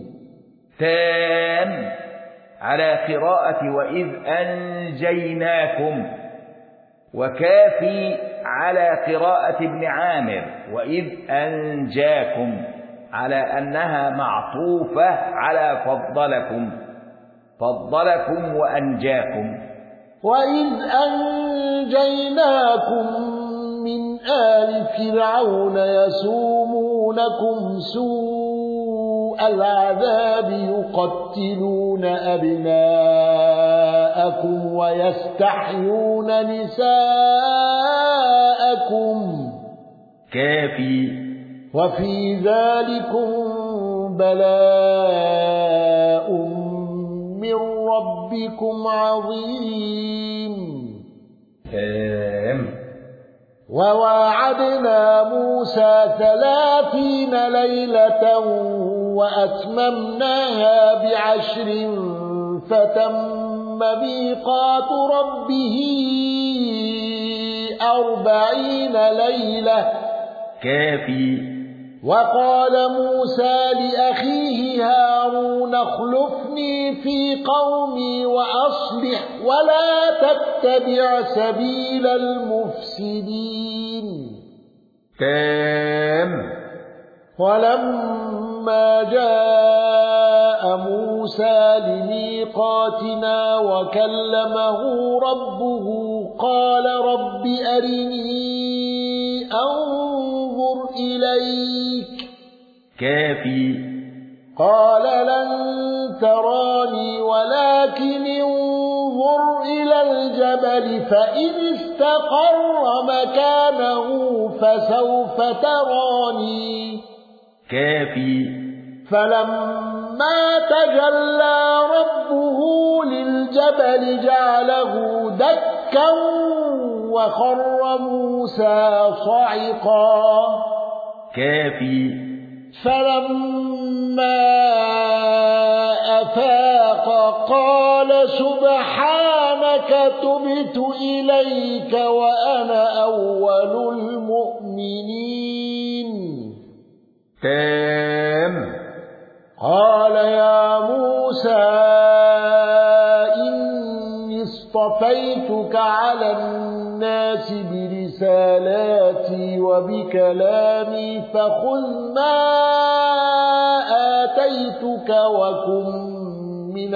تام على قراءة وإذ أنجيناكم، وكافي على قراءة ابن عامر وإذ أنجاكم على أنها معطوفة على فضلكم، فضلكم وأنجاكم. وإذ أنجيناكم من آل فرعون يسومونكم سوء العذاب يقتلون أبناءكم ويستحيون نساءكم. كافي. وفي ذلكم بلاء من ربكم عظيم. تام. وواعدنا موسى ثلاثين ليلة وأتممناها بعشر فتم ميقات ربه أربعين ليلة. كافي. وقال موسى لأخيه هارون اخلفني في قومي وأصلح ولا تتبع سبيل المفسدين. تام. ولما جاء موسى لميقاتنا وكلمه ربه قال رب أرني أنظر إليك كافي قال لن تراني ولكن انظر إلى الجبل فإن استقر مكانه فسوف تراني كافي فلما تجلى ربه للجبل جعله دكا وخر موسى صعقا كافي فلما أفاق قال سبحانك تبت إليك وأنا أول المؤمنين تام قال يا موسى إني اصطفيتك على الناس برسالاتي وبكلامي فخذ ما آتيتك وكن من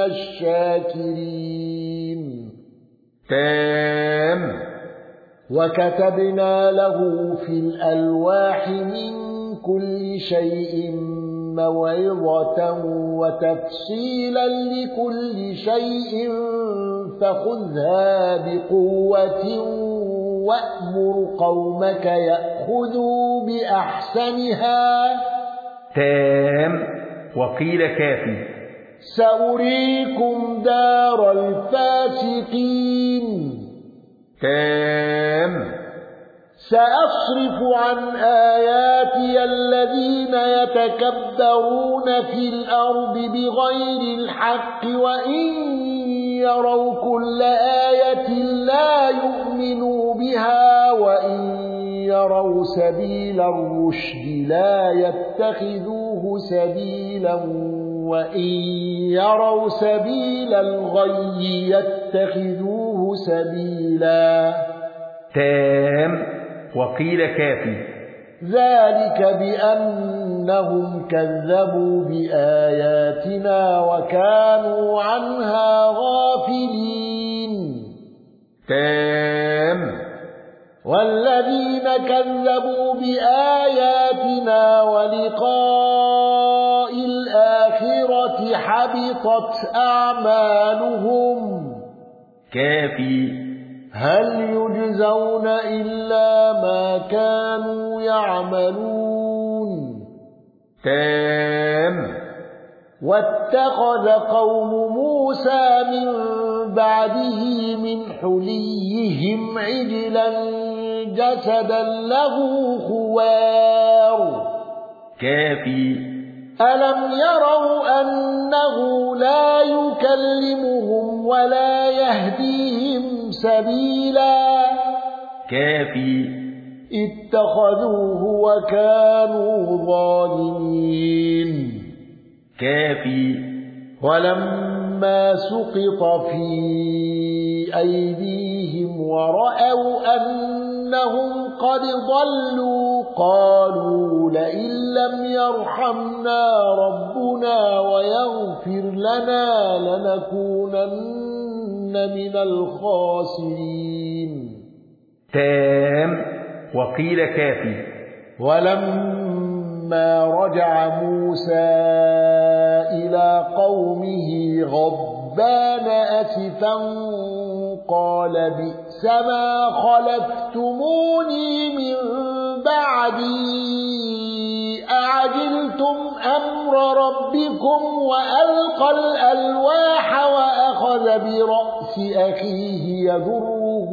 الشاكرين تام وكتبنا له في الألواح من كل شيء موعظة وتفصيلا لكل شيء فخذها بقوة وأمر قومك يأخذوا بأحسنها تام وقيل كافي سأريكم دار الفاسقين تام سأصرف عن آياتي الذين يتكبرون في الأرض بغير الحق وإن يروا كل آية لا يؤمنوا بها وإن يروا سبيل الرشد لا يتخذوه سبيلا وإن يروا سبيل الغي يتخذوه سبيلا تام وقيل كافي ذلك بأنهم كذبوا بآياتنا وكانوا عنها غافلين تام والذين كذبوا بآياتنا ولقاء الآخرة حبطت أعمالهم كافي هل يجزون إلا ما كانوا يعملون تام واتخذ قوم موسى من بعده من حليهم عجلا جسدا له خوار كافي ألم يروا أنه لا يكلمهم ولا يهديهم سبيلا كافي اتخذوه وكانوا ظالمين كافي ولما سقط في أيديهم ورأوا أنهم قد ضلوا قالوا لئن لم يرحمنا ربنا ويغفر لنا لنكونن من الخاسرين تام وقيل كافي ولما رجع موسى إلى قومه غضبان أسفا قال بئس ما خلفتموني من بعدي أعجلتم أمر ربكم وألقى الألواح وأخذ برأس أخيه يجره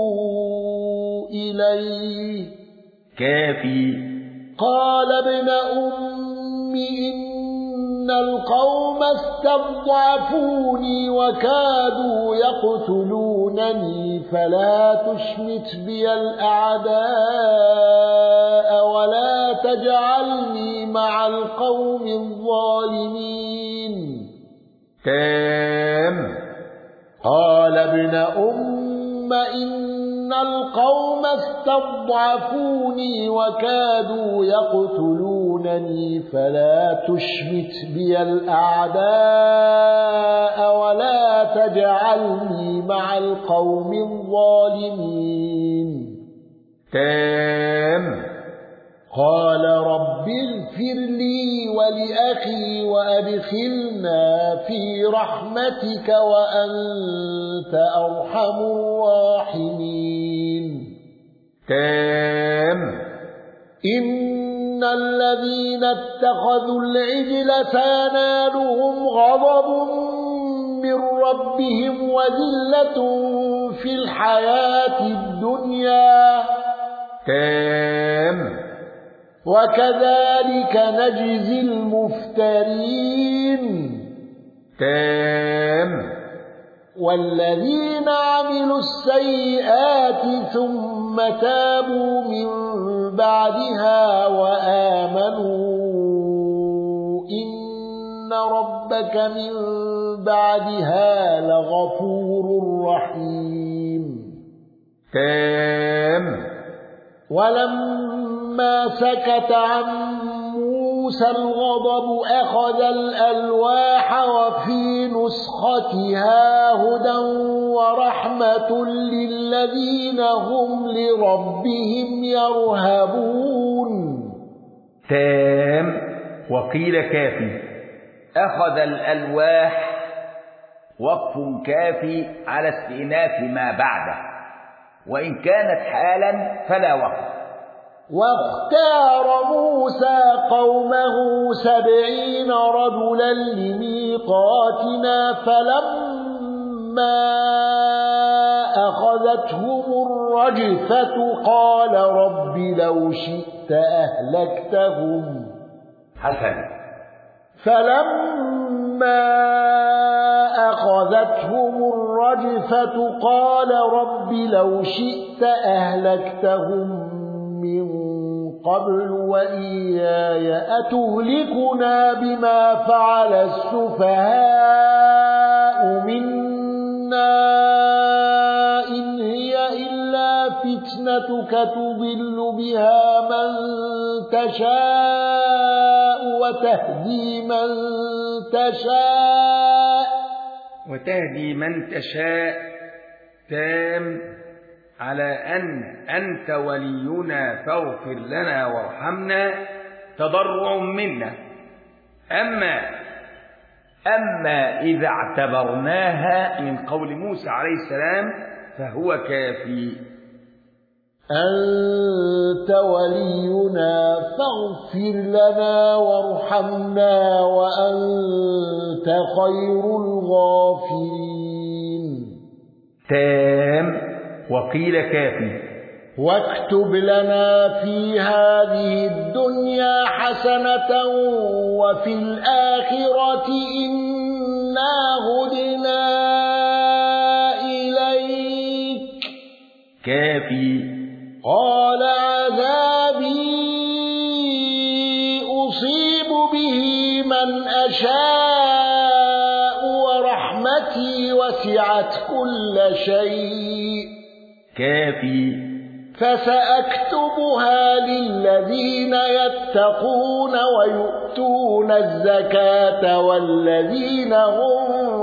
إليه كافي قال ابن أم إن القوم استضعفوني وكادوا يقتلونني فلا تشمت بي الأعداء ولا تجعلني مع القوم الظالمين تام قال ابن أم إن إن القوم استضعفوني وكادوا يقتلونني فلا تشمت بي الأعداء ولا تجعلني مع القوم الظالمين. تام. قال رب اغفر لي ولأخي وأدخلنا في رحمتك وأنت أرحم الراحمين. تام. إن الذين اتخذوا العجل سينالهم غضب من ربهم وذلة في الحياة الدنيا. تام. وكذلك نجزي المفترين. تام. والذين عملوا السيئات ثم تابوا من بعدها وآمنوا إن ربك من بعدها لغفور رحيم. تام. ولما سكت عن موسى الغضب أخذ الألواح وفي نسختها هدى ورحمة للذين هم لربهم يرهبون. تام. وقيل كافي. أخذ الألواح وقف كافي على استئناف ما بعده، وإن كانت حالا فلا وقف. واختار موسى قومه سبعين رجلا لميقاتنا فلما أخذتهم الرجفة قال رب لو شئت أهلكتهم. حسن. فلما أخذتهم الرجفة قال رب لو شئت أهلكتهم من قبل وإياي أتهلكنا بما فعل السفهاء منا إن هي إلا فتنتك تضل بها من تشاء وتهدي من تشاء وتهدي من تشاء. تام. على أن أنت ولينا فاغفر لنا وارحمنا تضرع منا. أما أما إذا اعتبرناها من قول موسى عليه السلام فهو كافي. أنت ولينا فاغفر لنا وارحمنا وأنت خير الغافرين. تام. وقيل كافي. واكتب لنا في هذه الدنيا حسنة وفي الآخرة إنا هدنا إليك. كافي. قال عذابي أصيب به من أشاء ورحمتي وسعت كل شيء. كافي. فسأكتبها للذين يتقون ويؤتون الزكاة والذين هم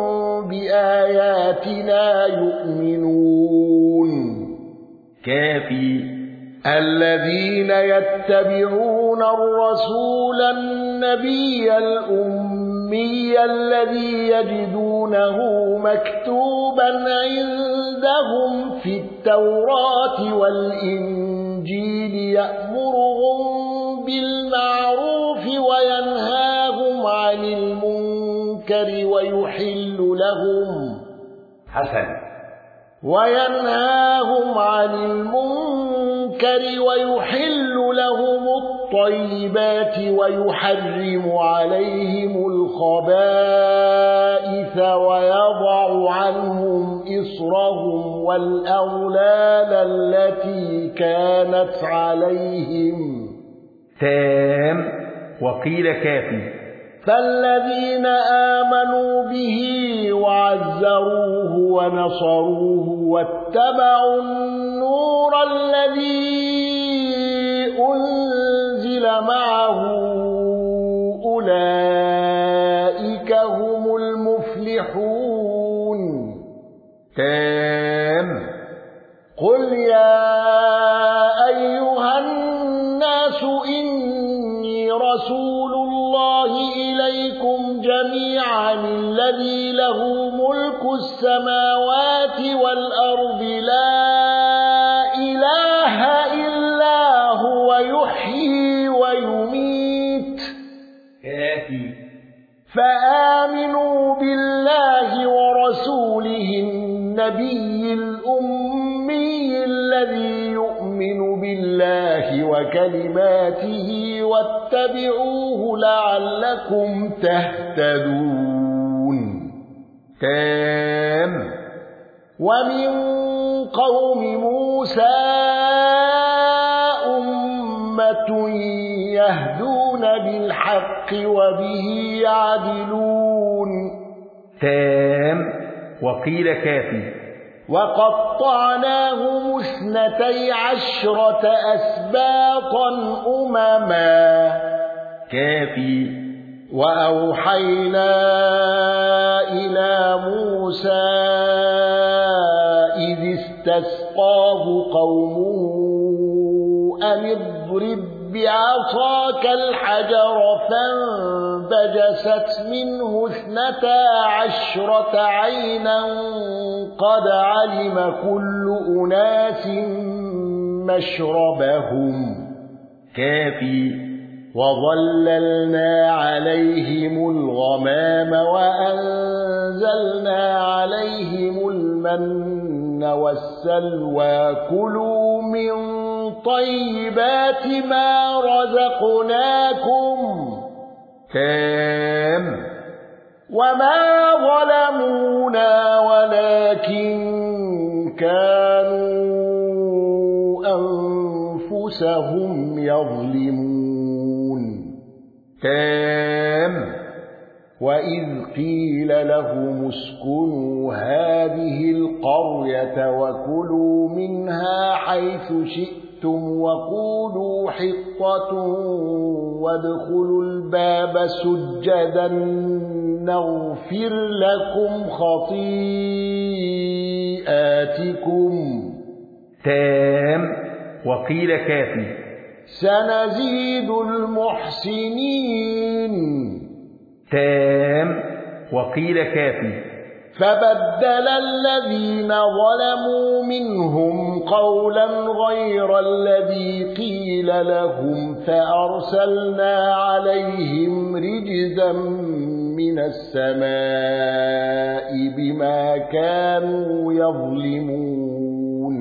بآياتنا يؤمنون. كافي. الذين يتبعون الرسول النبي الأمي الذي يجدونه مكتوبا عندهم في التوراة والإنجيل يأمرهم بالمعروف وينهاهم عن المنكر ويحل لهم حسن. وينهاهم عن المنكر ويحل لهم الطيبات ويحرم عليهم الخبائث ويضع عنهم إصرهم والأغلال التي كانت عليهم. تام. وقيل كافي. فالذين آمنوا به وعزروه ونصروه واتبعوا النور الذي أنزل معه أولئك هم المفلحون. تام. قل يا أيها الناس إني رسول الله إليكم جميعا الذي له ملك السماوات والأرض لا إله إلا هو يحيي ويميت. كافي. فآمنوا بالله ورسوله النبي الأمي الذي يؤمن بالله وكلماته واتبعوه لعلكم تهتدون. تام. ومن قوم موسى أمة يهدون بالحق وبه يعدلون. تام. وقيل كافي. وقطعناهم اثنتي عشرة أسباطا أمما. كافي. وأوحينا إلى موسى إذ استسقاه قومه أن اضرب بعصاك الحجر فانبجست منه اثنتا عشرة عينا قد علم كل أناس مشربهم. كافي. وظللنا عليهم الغمام وأنزلنا عليهم المن والسلوى كلوا من طيبات ما رزقناكم. تام. وما ظلمونا ولكن كانوا أنفسهم يظلمون. تام. وإذ قيل لهم اسكنوا هذه القرية وكلوا منها حيث شئتم وقولوا حطة وادخلوا الباب سجدا نغفر لكم خطيئاتكم. تام. وقيل كافي. سنزيد المحسنين. تام. وقيل كافي. فبدل الذين ظلموا منهم قولا غير الذي قيل لهم فأرسلنا عليهم رجزا من السماء بما كانوا يظلمون.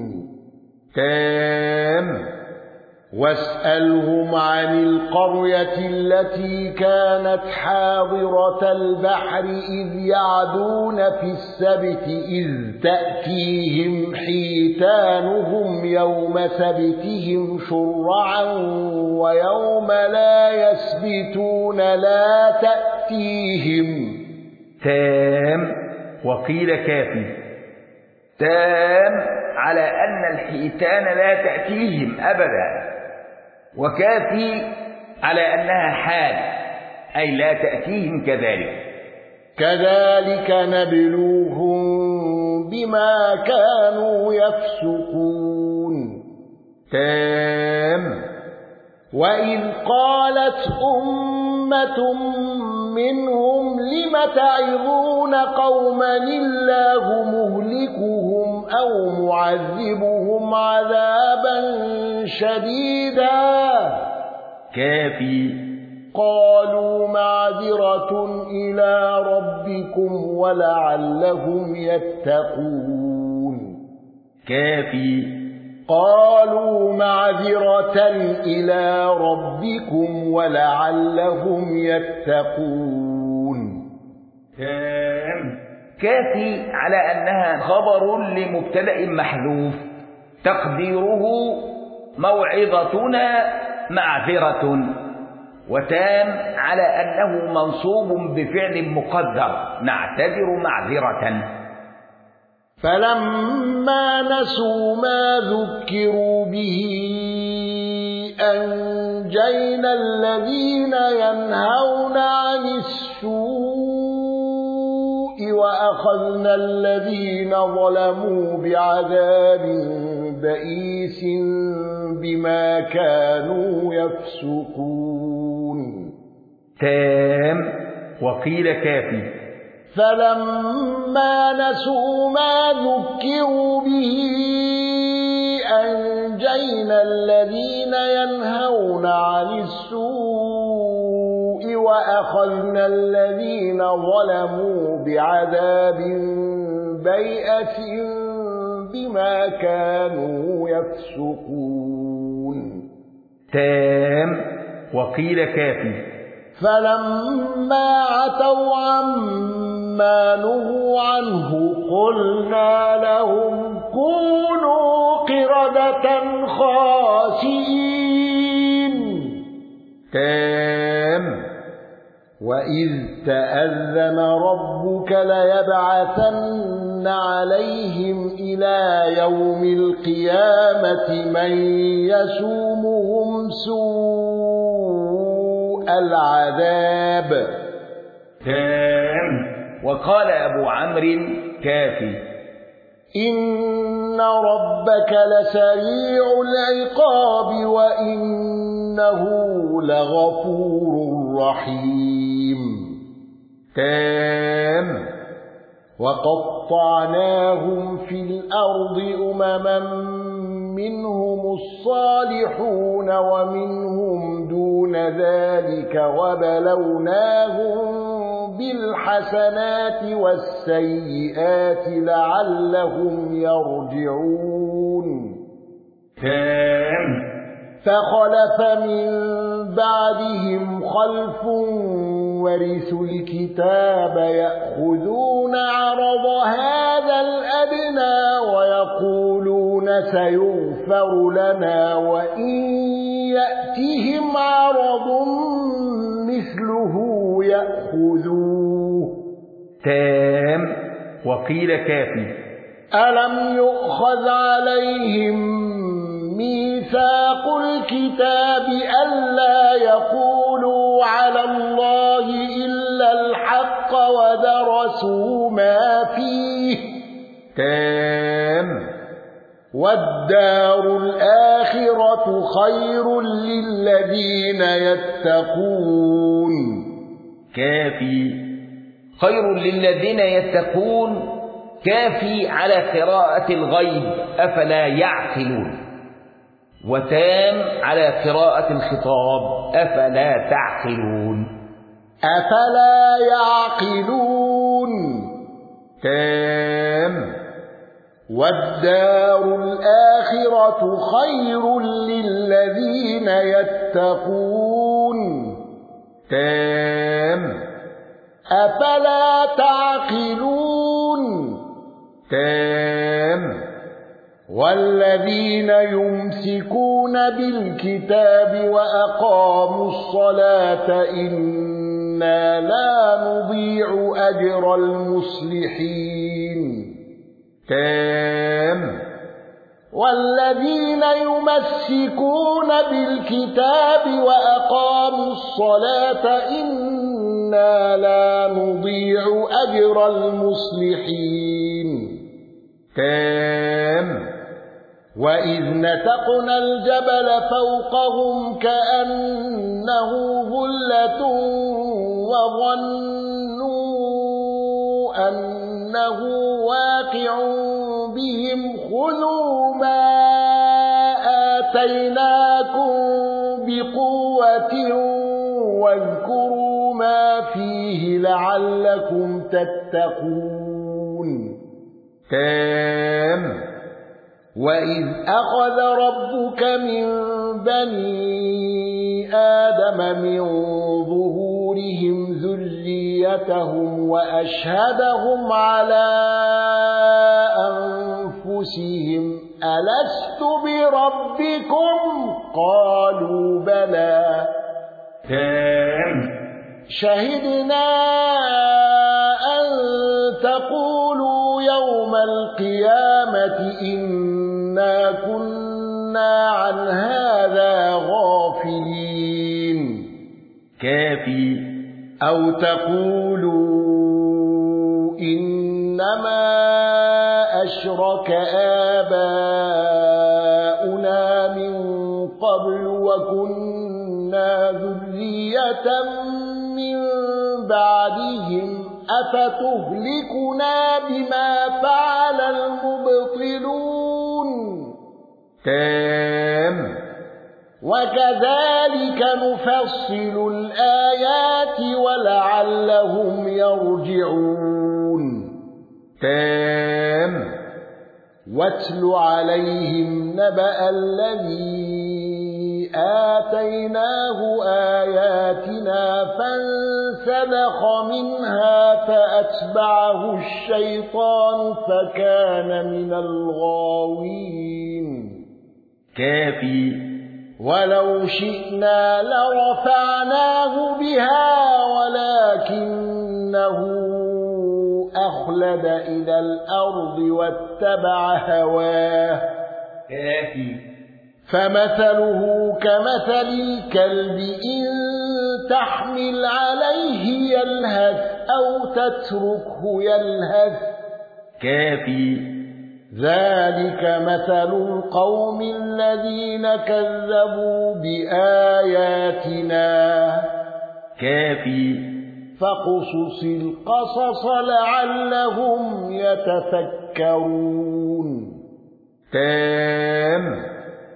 تام. واسألهم عن القرية التي كانت حاضرة البحر إذ يعدون في السبت إذ تأتيهم حيتانهم يوم سبتهم شرعا ويوم لا يسبتون لا تأتيهم. تام. وقيل كافي. تام على أن الحيتان لا تأتيهم أبدا، وكافي على أنها حال أي لا تأتيهم كذلك. كذلك نبلوهم بما كانوا يفسقون. تام. وإذ قالت أمة منهم لم تعظون قوما الله مهلكهم أو معذبهم عذابا شديدا. كافي. قالوا معذرة إلى ربكم ولعلهم يتقون. كافي. قالوا معذرة إلى ربكم ولعلهم يتقون. تام. كافي على أنها خبر لمبتدأ محذوف تقديره موعظتنا معذرة، وتام على أنه منصوب بفعل مقدر، نعتذر معذرة. فلما نسوا ما ذكروا به أنجينا الذين ينهون عن السوء وأخذنا الذين ظلموا بعذاب بئيس بما كانوا يفسقون. تام وقيل كافي. فلما نسوا ما ذكروا به أنجينا الذين ينهون عن السوء وأخذنا الذين ظلموا بعذاب بيئة بما كانوا يفسقون. تام وقيل كافي. فلما عتوا عما نهوا عنه قلنا لهم كونوا قردة خاسئين. تام. وإذ تأذن ربك ليبعثن عليهم إلى يوم القيامة من يسومهم سوء العذاب. تام. وقال أبو عمرو كافي. إن ربك لسريع العقاب وإنه لغفور رحيم. تام. وقطعناهم في الأرض أمما منهم الصالحون ومنهم دون ذلك وبلوناهم بالحسنات والسيئات لعلهم يرجعون. تام. فخلف من بعدهم خلف ورثوا الكتاب يأخذون عرض هذا الأدنى ويقولون سيغفر لنا وإن يأتهم عرض مثله يأخذوه. تام وقيل كافي. ألم يؤخذ عليهم ميثاق الكتاب ألا يقولوا على الله إلا الحق ودرسوا ما فيه. تام. والدار الآخرة خير للذين يتقون. كافي. خير للذين يتقون كافي على قراءة الغيب أفلا يعقلون. وتام على قراءة الخطاب أفلا تعقلون. أفلا يعقلون. تام. والدار الآخرة خير للذين يتقون. تام. أفلا تعقلون. تام. والذين يمسكون بالكتاب وأقاموا الصلاة إنا لا نضيع أجر المصلحين. تام. والذين يمسكون بالكتاب وأقاموا الصلاة إنا لا نضيع أجر المصلحين. تام. وإذ نتقنا الجبل فوقهم كأنه ظلة وظنوا أنه واقع بهم خذوا ما آتيناكم بقوة واذكروا ما فيه لعلكم تتقون. تام. وإذ أخذ ربك من بني آدم من ظهورهم ذريتهم وأشهدهم على أنفسهم ألست بربكم قالوا بلى تام. شهدنا أن تقولوا يوم القيامة إنا كنا عن هذا غافلين. كافي. أو تقولوا إنما أشرك آباؤنا من قبل وكنا ذرية من بعدهم أفتهلكنا بما فعل المبطلون. تام. وكذلك نفصل الآيات ولعلهم يرجعون. تام. واتل عليهم نبأ الذي آتيناه آياتنا فانسلخ منها فأتبعه الشيطان فكان من الغاوين. كافي. ولو شئنا لرفعناه بها ولكنه أخلد إلى الأرض واتبع هواه. كافي. فمثله كمثل الكلب إن تحمل عليه يلهث أو تتركه يلهث. كافي. ذلك مثل القوم الذين كذبوا بآياتنا. كافي. فقصص القصص لعلهم يتفكرون. تام.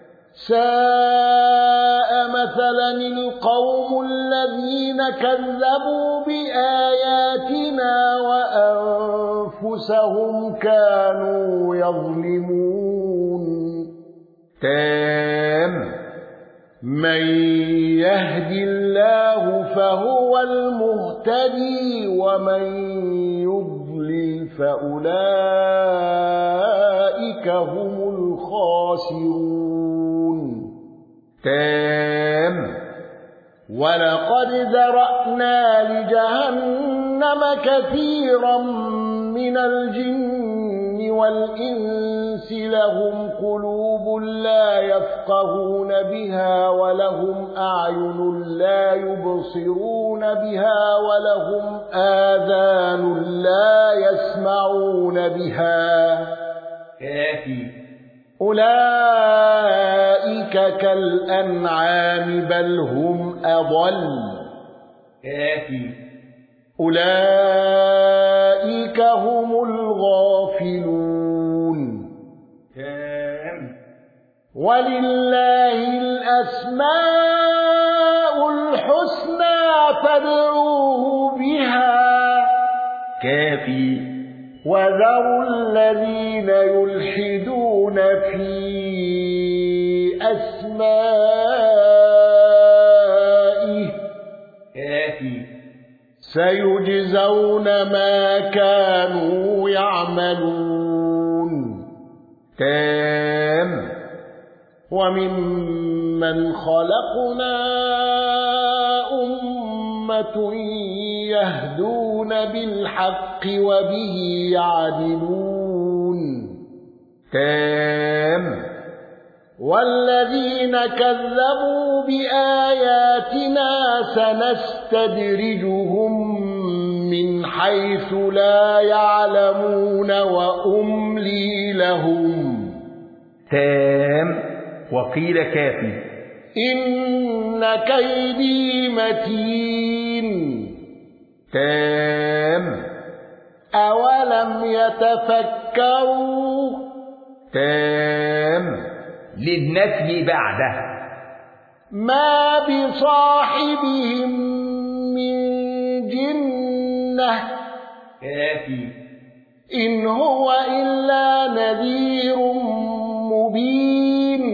ساء مثلا القوم الذين كذبوا بآياتنا وأنفسهم كانوا يظلمون. تام. من يهد الله فهو المهتدي ومن يضلل فأولئك هم الخاسرون. تام. ولقد ذرأنا لجهنم كثيرا من الجن والإنس لهم قلوب لا يفقهون بها ولهم أعين لا يبصرون بها ولهم آذان لا يسمعون بها. كافي. أولئك كالأنعام بل هم أضل. كافي. أولئك هم الغافلون. تام. ولله الأسماء الحسنى فادعوه بها. كافي. وذروا الذين يلحدون في أسمائه. كافي. سيجزون ما كانوا يعملون. تام. وممن خلقنا أمة يهدون بالحق وبه يعدلون. تام. والذين كذبوا بآياتنا سنستدرجهم من حيث لا يعلمون وأملي لهم. تام. وقيل كافي. إن كيدي متين. تام. أولم يتفكروا. تام. للنفي بعده. ما بصاحبهم من جنة. كافي. إن هو إلا نذير مبين.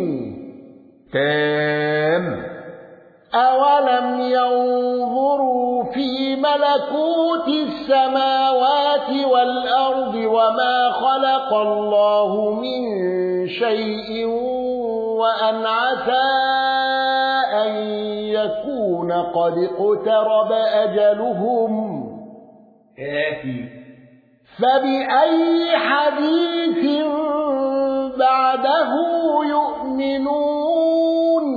تام. أولم ينظروا في ملكوت السماوات والأرض وما خلق الله من شيء وأن عسى أن يكون قد اقترب أجلهم كافي فبأي حديث بعده يؤمنون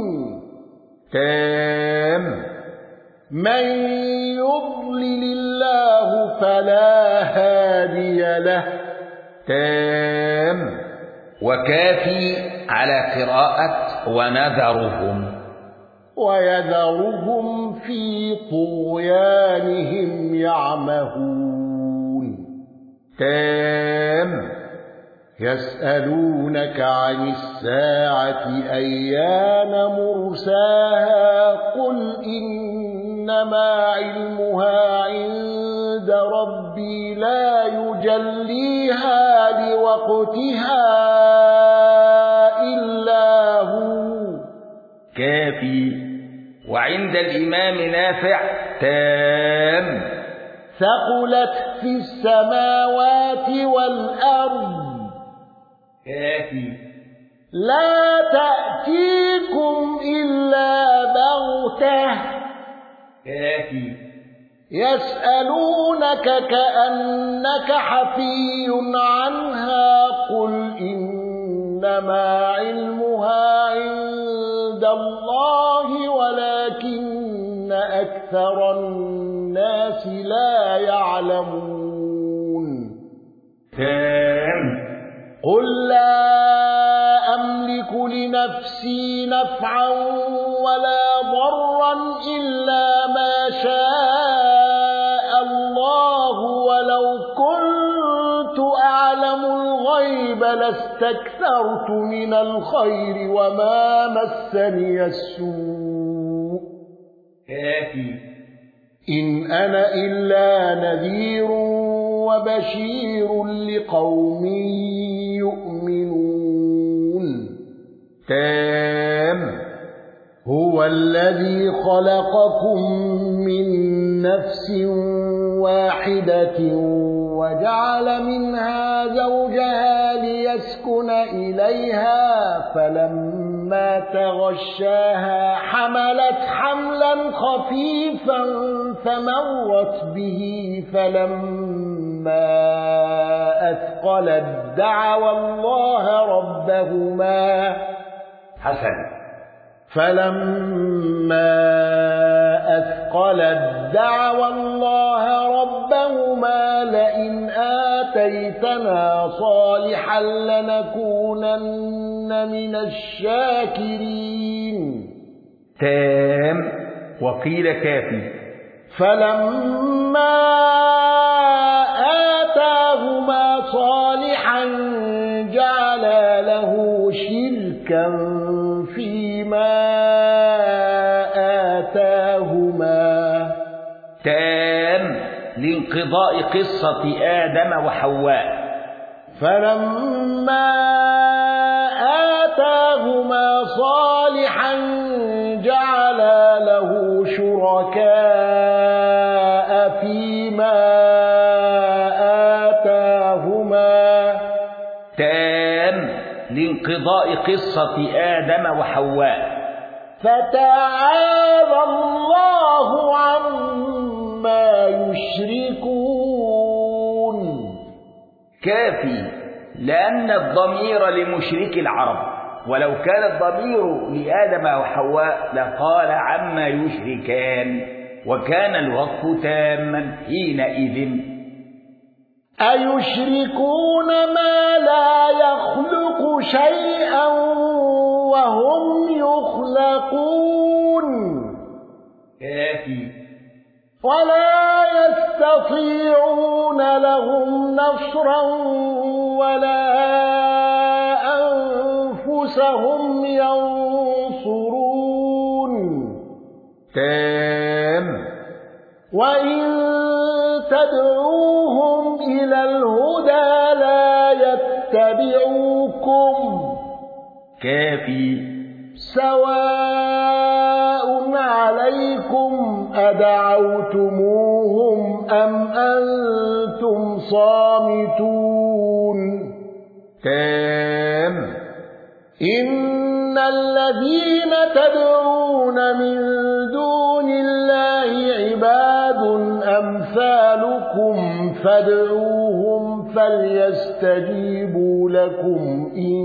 تام من يضلل الله فلا هادي له تام وكافي على قراءة ونذرهم ويذرهم في طغيانهم يعمهون تام يسألونك عن الساعة أيان مرساها قل إنما علمها عند ربي لا يجليها لوقتها إلا هو كافي وعند الإمام نافع تام ثقلت في السماوات والأرض كافي لا تأتيكم إلا بغتة كافي يسألونك كأنك حفي عنها قل إنما علمها عند الله ولكن أكثر الناس لا يعلمون تام قل لا أملك لنفسي نفعا ولا ضرا إلا ما شاء الله ولو كنت أعلم الغيب لاستكثرت من الخير وما مسني السوء كافي إن أنا إلا نذير وبشير لقوم يؤمنون تام هو الذي خلقكم من نفس واحدة وجعل منها زوجها ليسكن إليها فلما تغشاها حملت حملا خفيفا فمرت به فلما أثقلت دعوا الله ربهما حسن فلما أثقلت دعوا الله ربهما لئن آتيتنا صالحا لنكونن من الشاكرين تام وقيل كافي فلما آتاهما صالحا جعلا له شركا فيما آتاهما تام لانقضاء قصة آدم وحواء فلما آتاهما صالحا جعلا له شركاء فيما آتاهما تام لانقضاء قصة آدم وحواء فتعالى الله عما يشركون كافي لأن الضمير لمشرك العرب ولو كان الضمير لآدم وحواء لقال عما يشركان وكان الوصف تاما حينئذ أيشركون ما لا يخلق شيئا وهم يخلقون كافي ولا يستطيعون لهم نصرا ولا أنفسهم ينصرون تام وإن تدعوهم إلى الهدى لا يتبعوكم كافي سواء عليكم أدعوتموهم أم أنتم صامتون تام إن الذين تدعون من دون الله أمثالكم فادعوهم فليستجيبوا لكم إن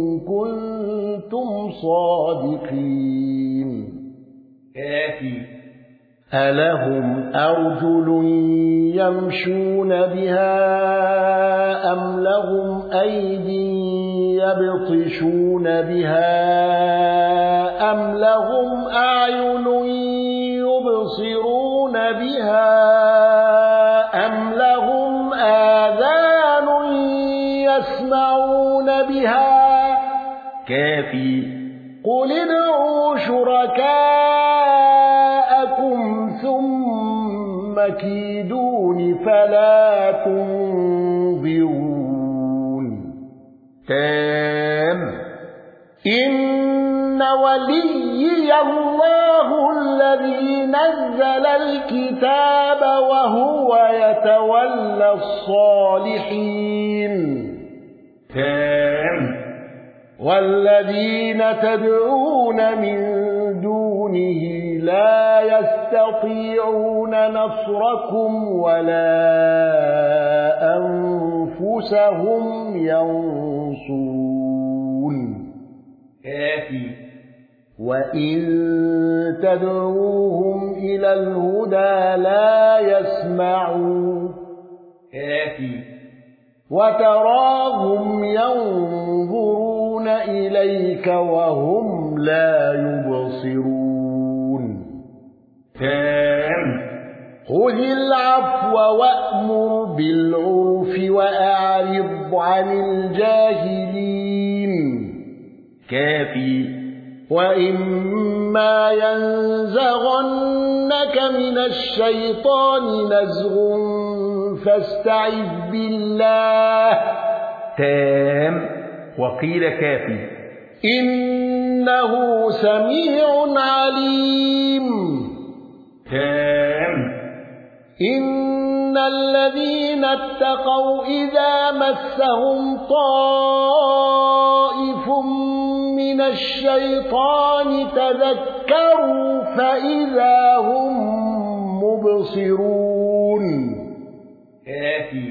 كنتم صادقين كافي ألهم أرجل يمشون بها أم لهم أيدي يبطشون بها أم لهم أعين يبصرون بها أم لهم آذان يسمعون بها كافي قل ادعوا شركاءكم ثم كيدون فلا تنظرون تام إن وليي الله الذي نزل الكتاب وهو يتولى الصالحين تام والذين تدعون من دونه لا يستطيعون نصركم ولا أنفسهم ينصرون كافي وإن تدعوهم إلى الهدى لا يسمعوا كافي وتراهم ينظرون إليك وهم لا يبصرون تام خذ العفو وأمر بالعرف وأعرض عن الجاهلين كافي وإما ينزغنك من الشيطان نزغ فاستعذ بالله تام وقيل كافي إنه سميع عليم تام إن الذين اتقوا إذا مسهم طائف من الشيطان تذكروا فإذا هم مبصرون كافي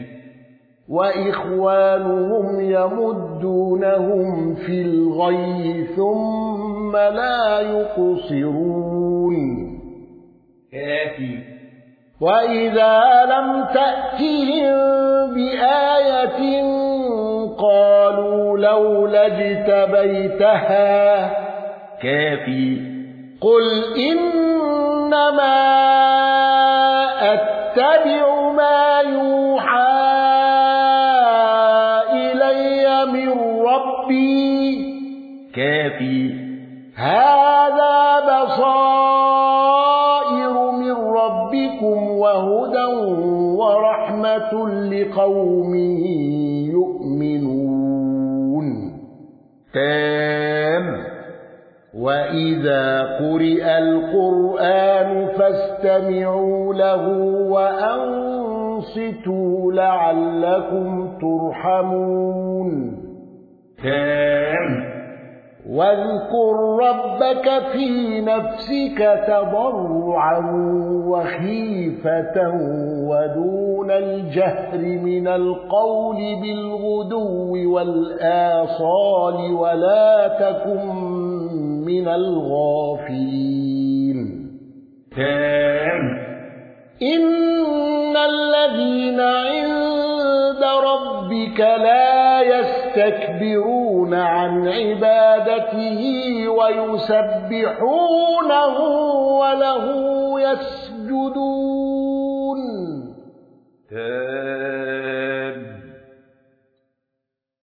وإخوانهم يمدونهم في الغي ثم لا يقصرون كافي وإذا لم تأتهم بآية قالوا لولا اجتبيتها كافي قل إنما أتبع ما يوحى إلي من ربي كافي هذا بصائر من ربكم وهدى ورحمة لقوم يؤمنون تام وإذا قرئ القرآن فاستمعوا له وأنصتوا لعلكم ترحمون تام واذكر ربك في نفسك تضرعا وخيفة ودون الجهر من القول بالغدو والآصال ولا تكن من الغافلين تام إن الذين عند ربك لا يستكبرون عن عبادته ويسبحونه وله يسجدون تام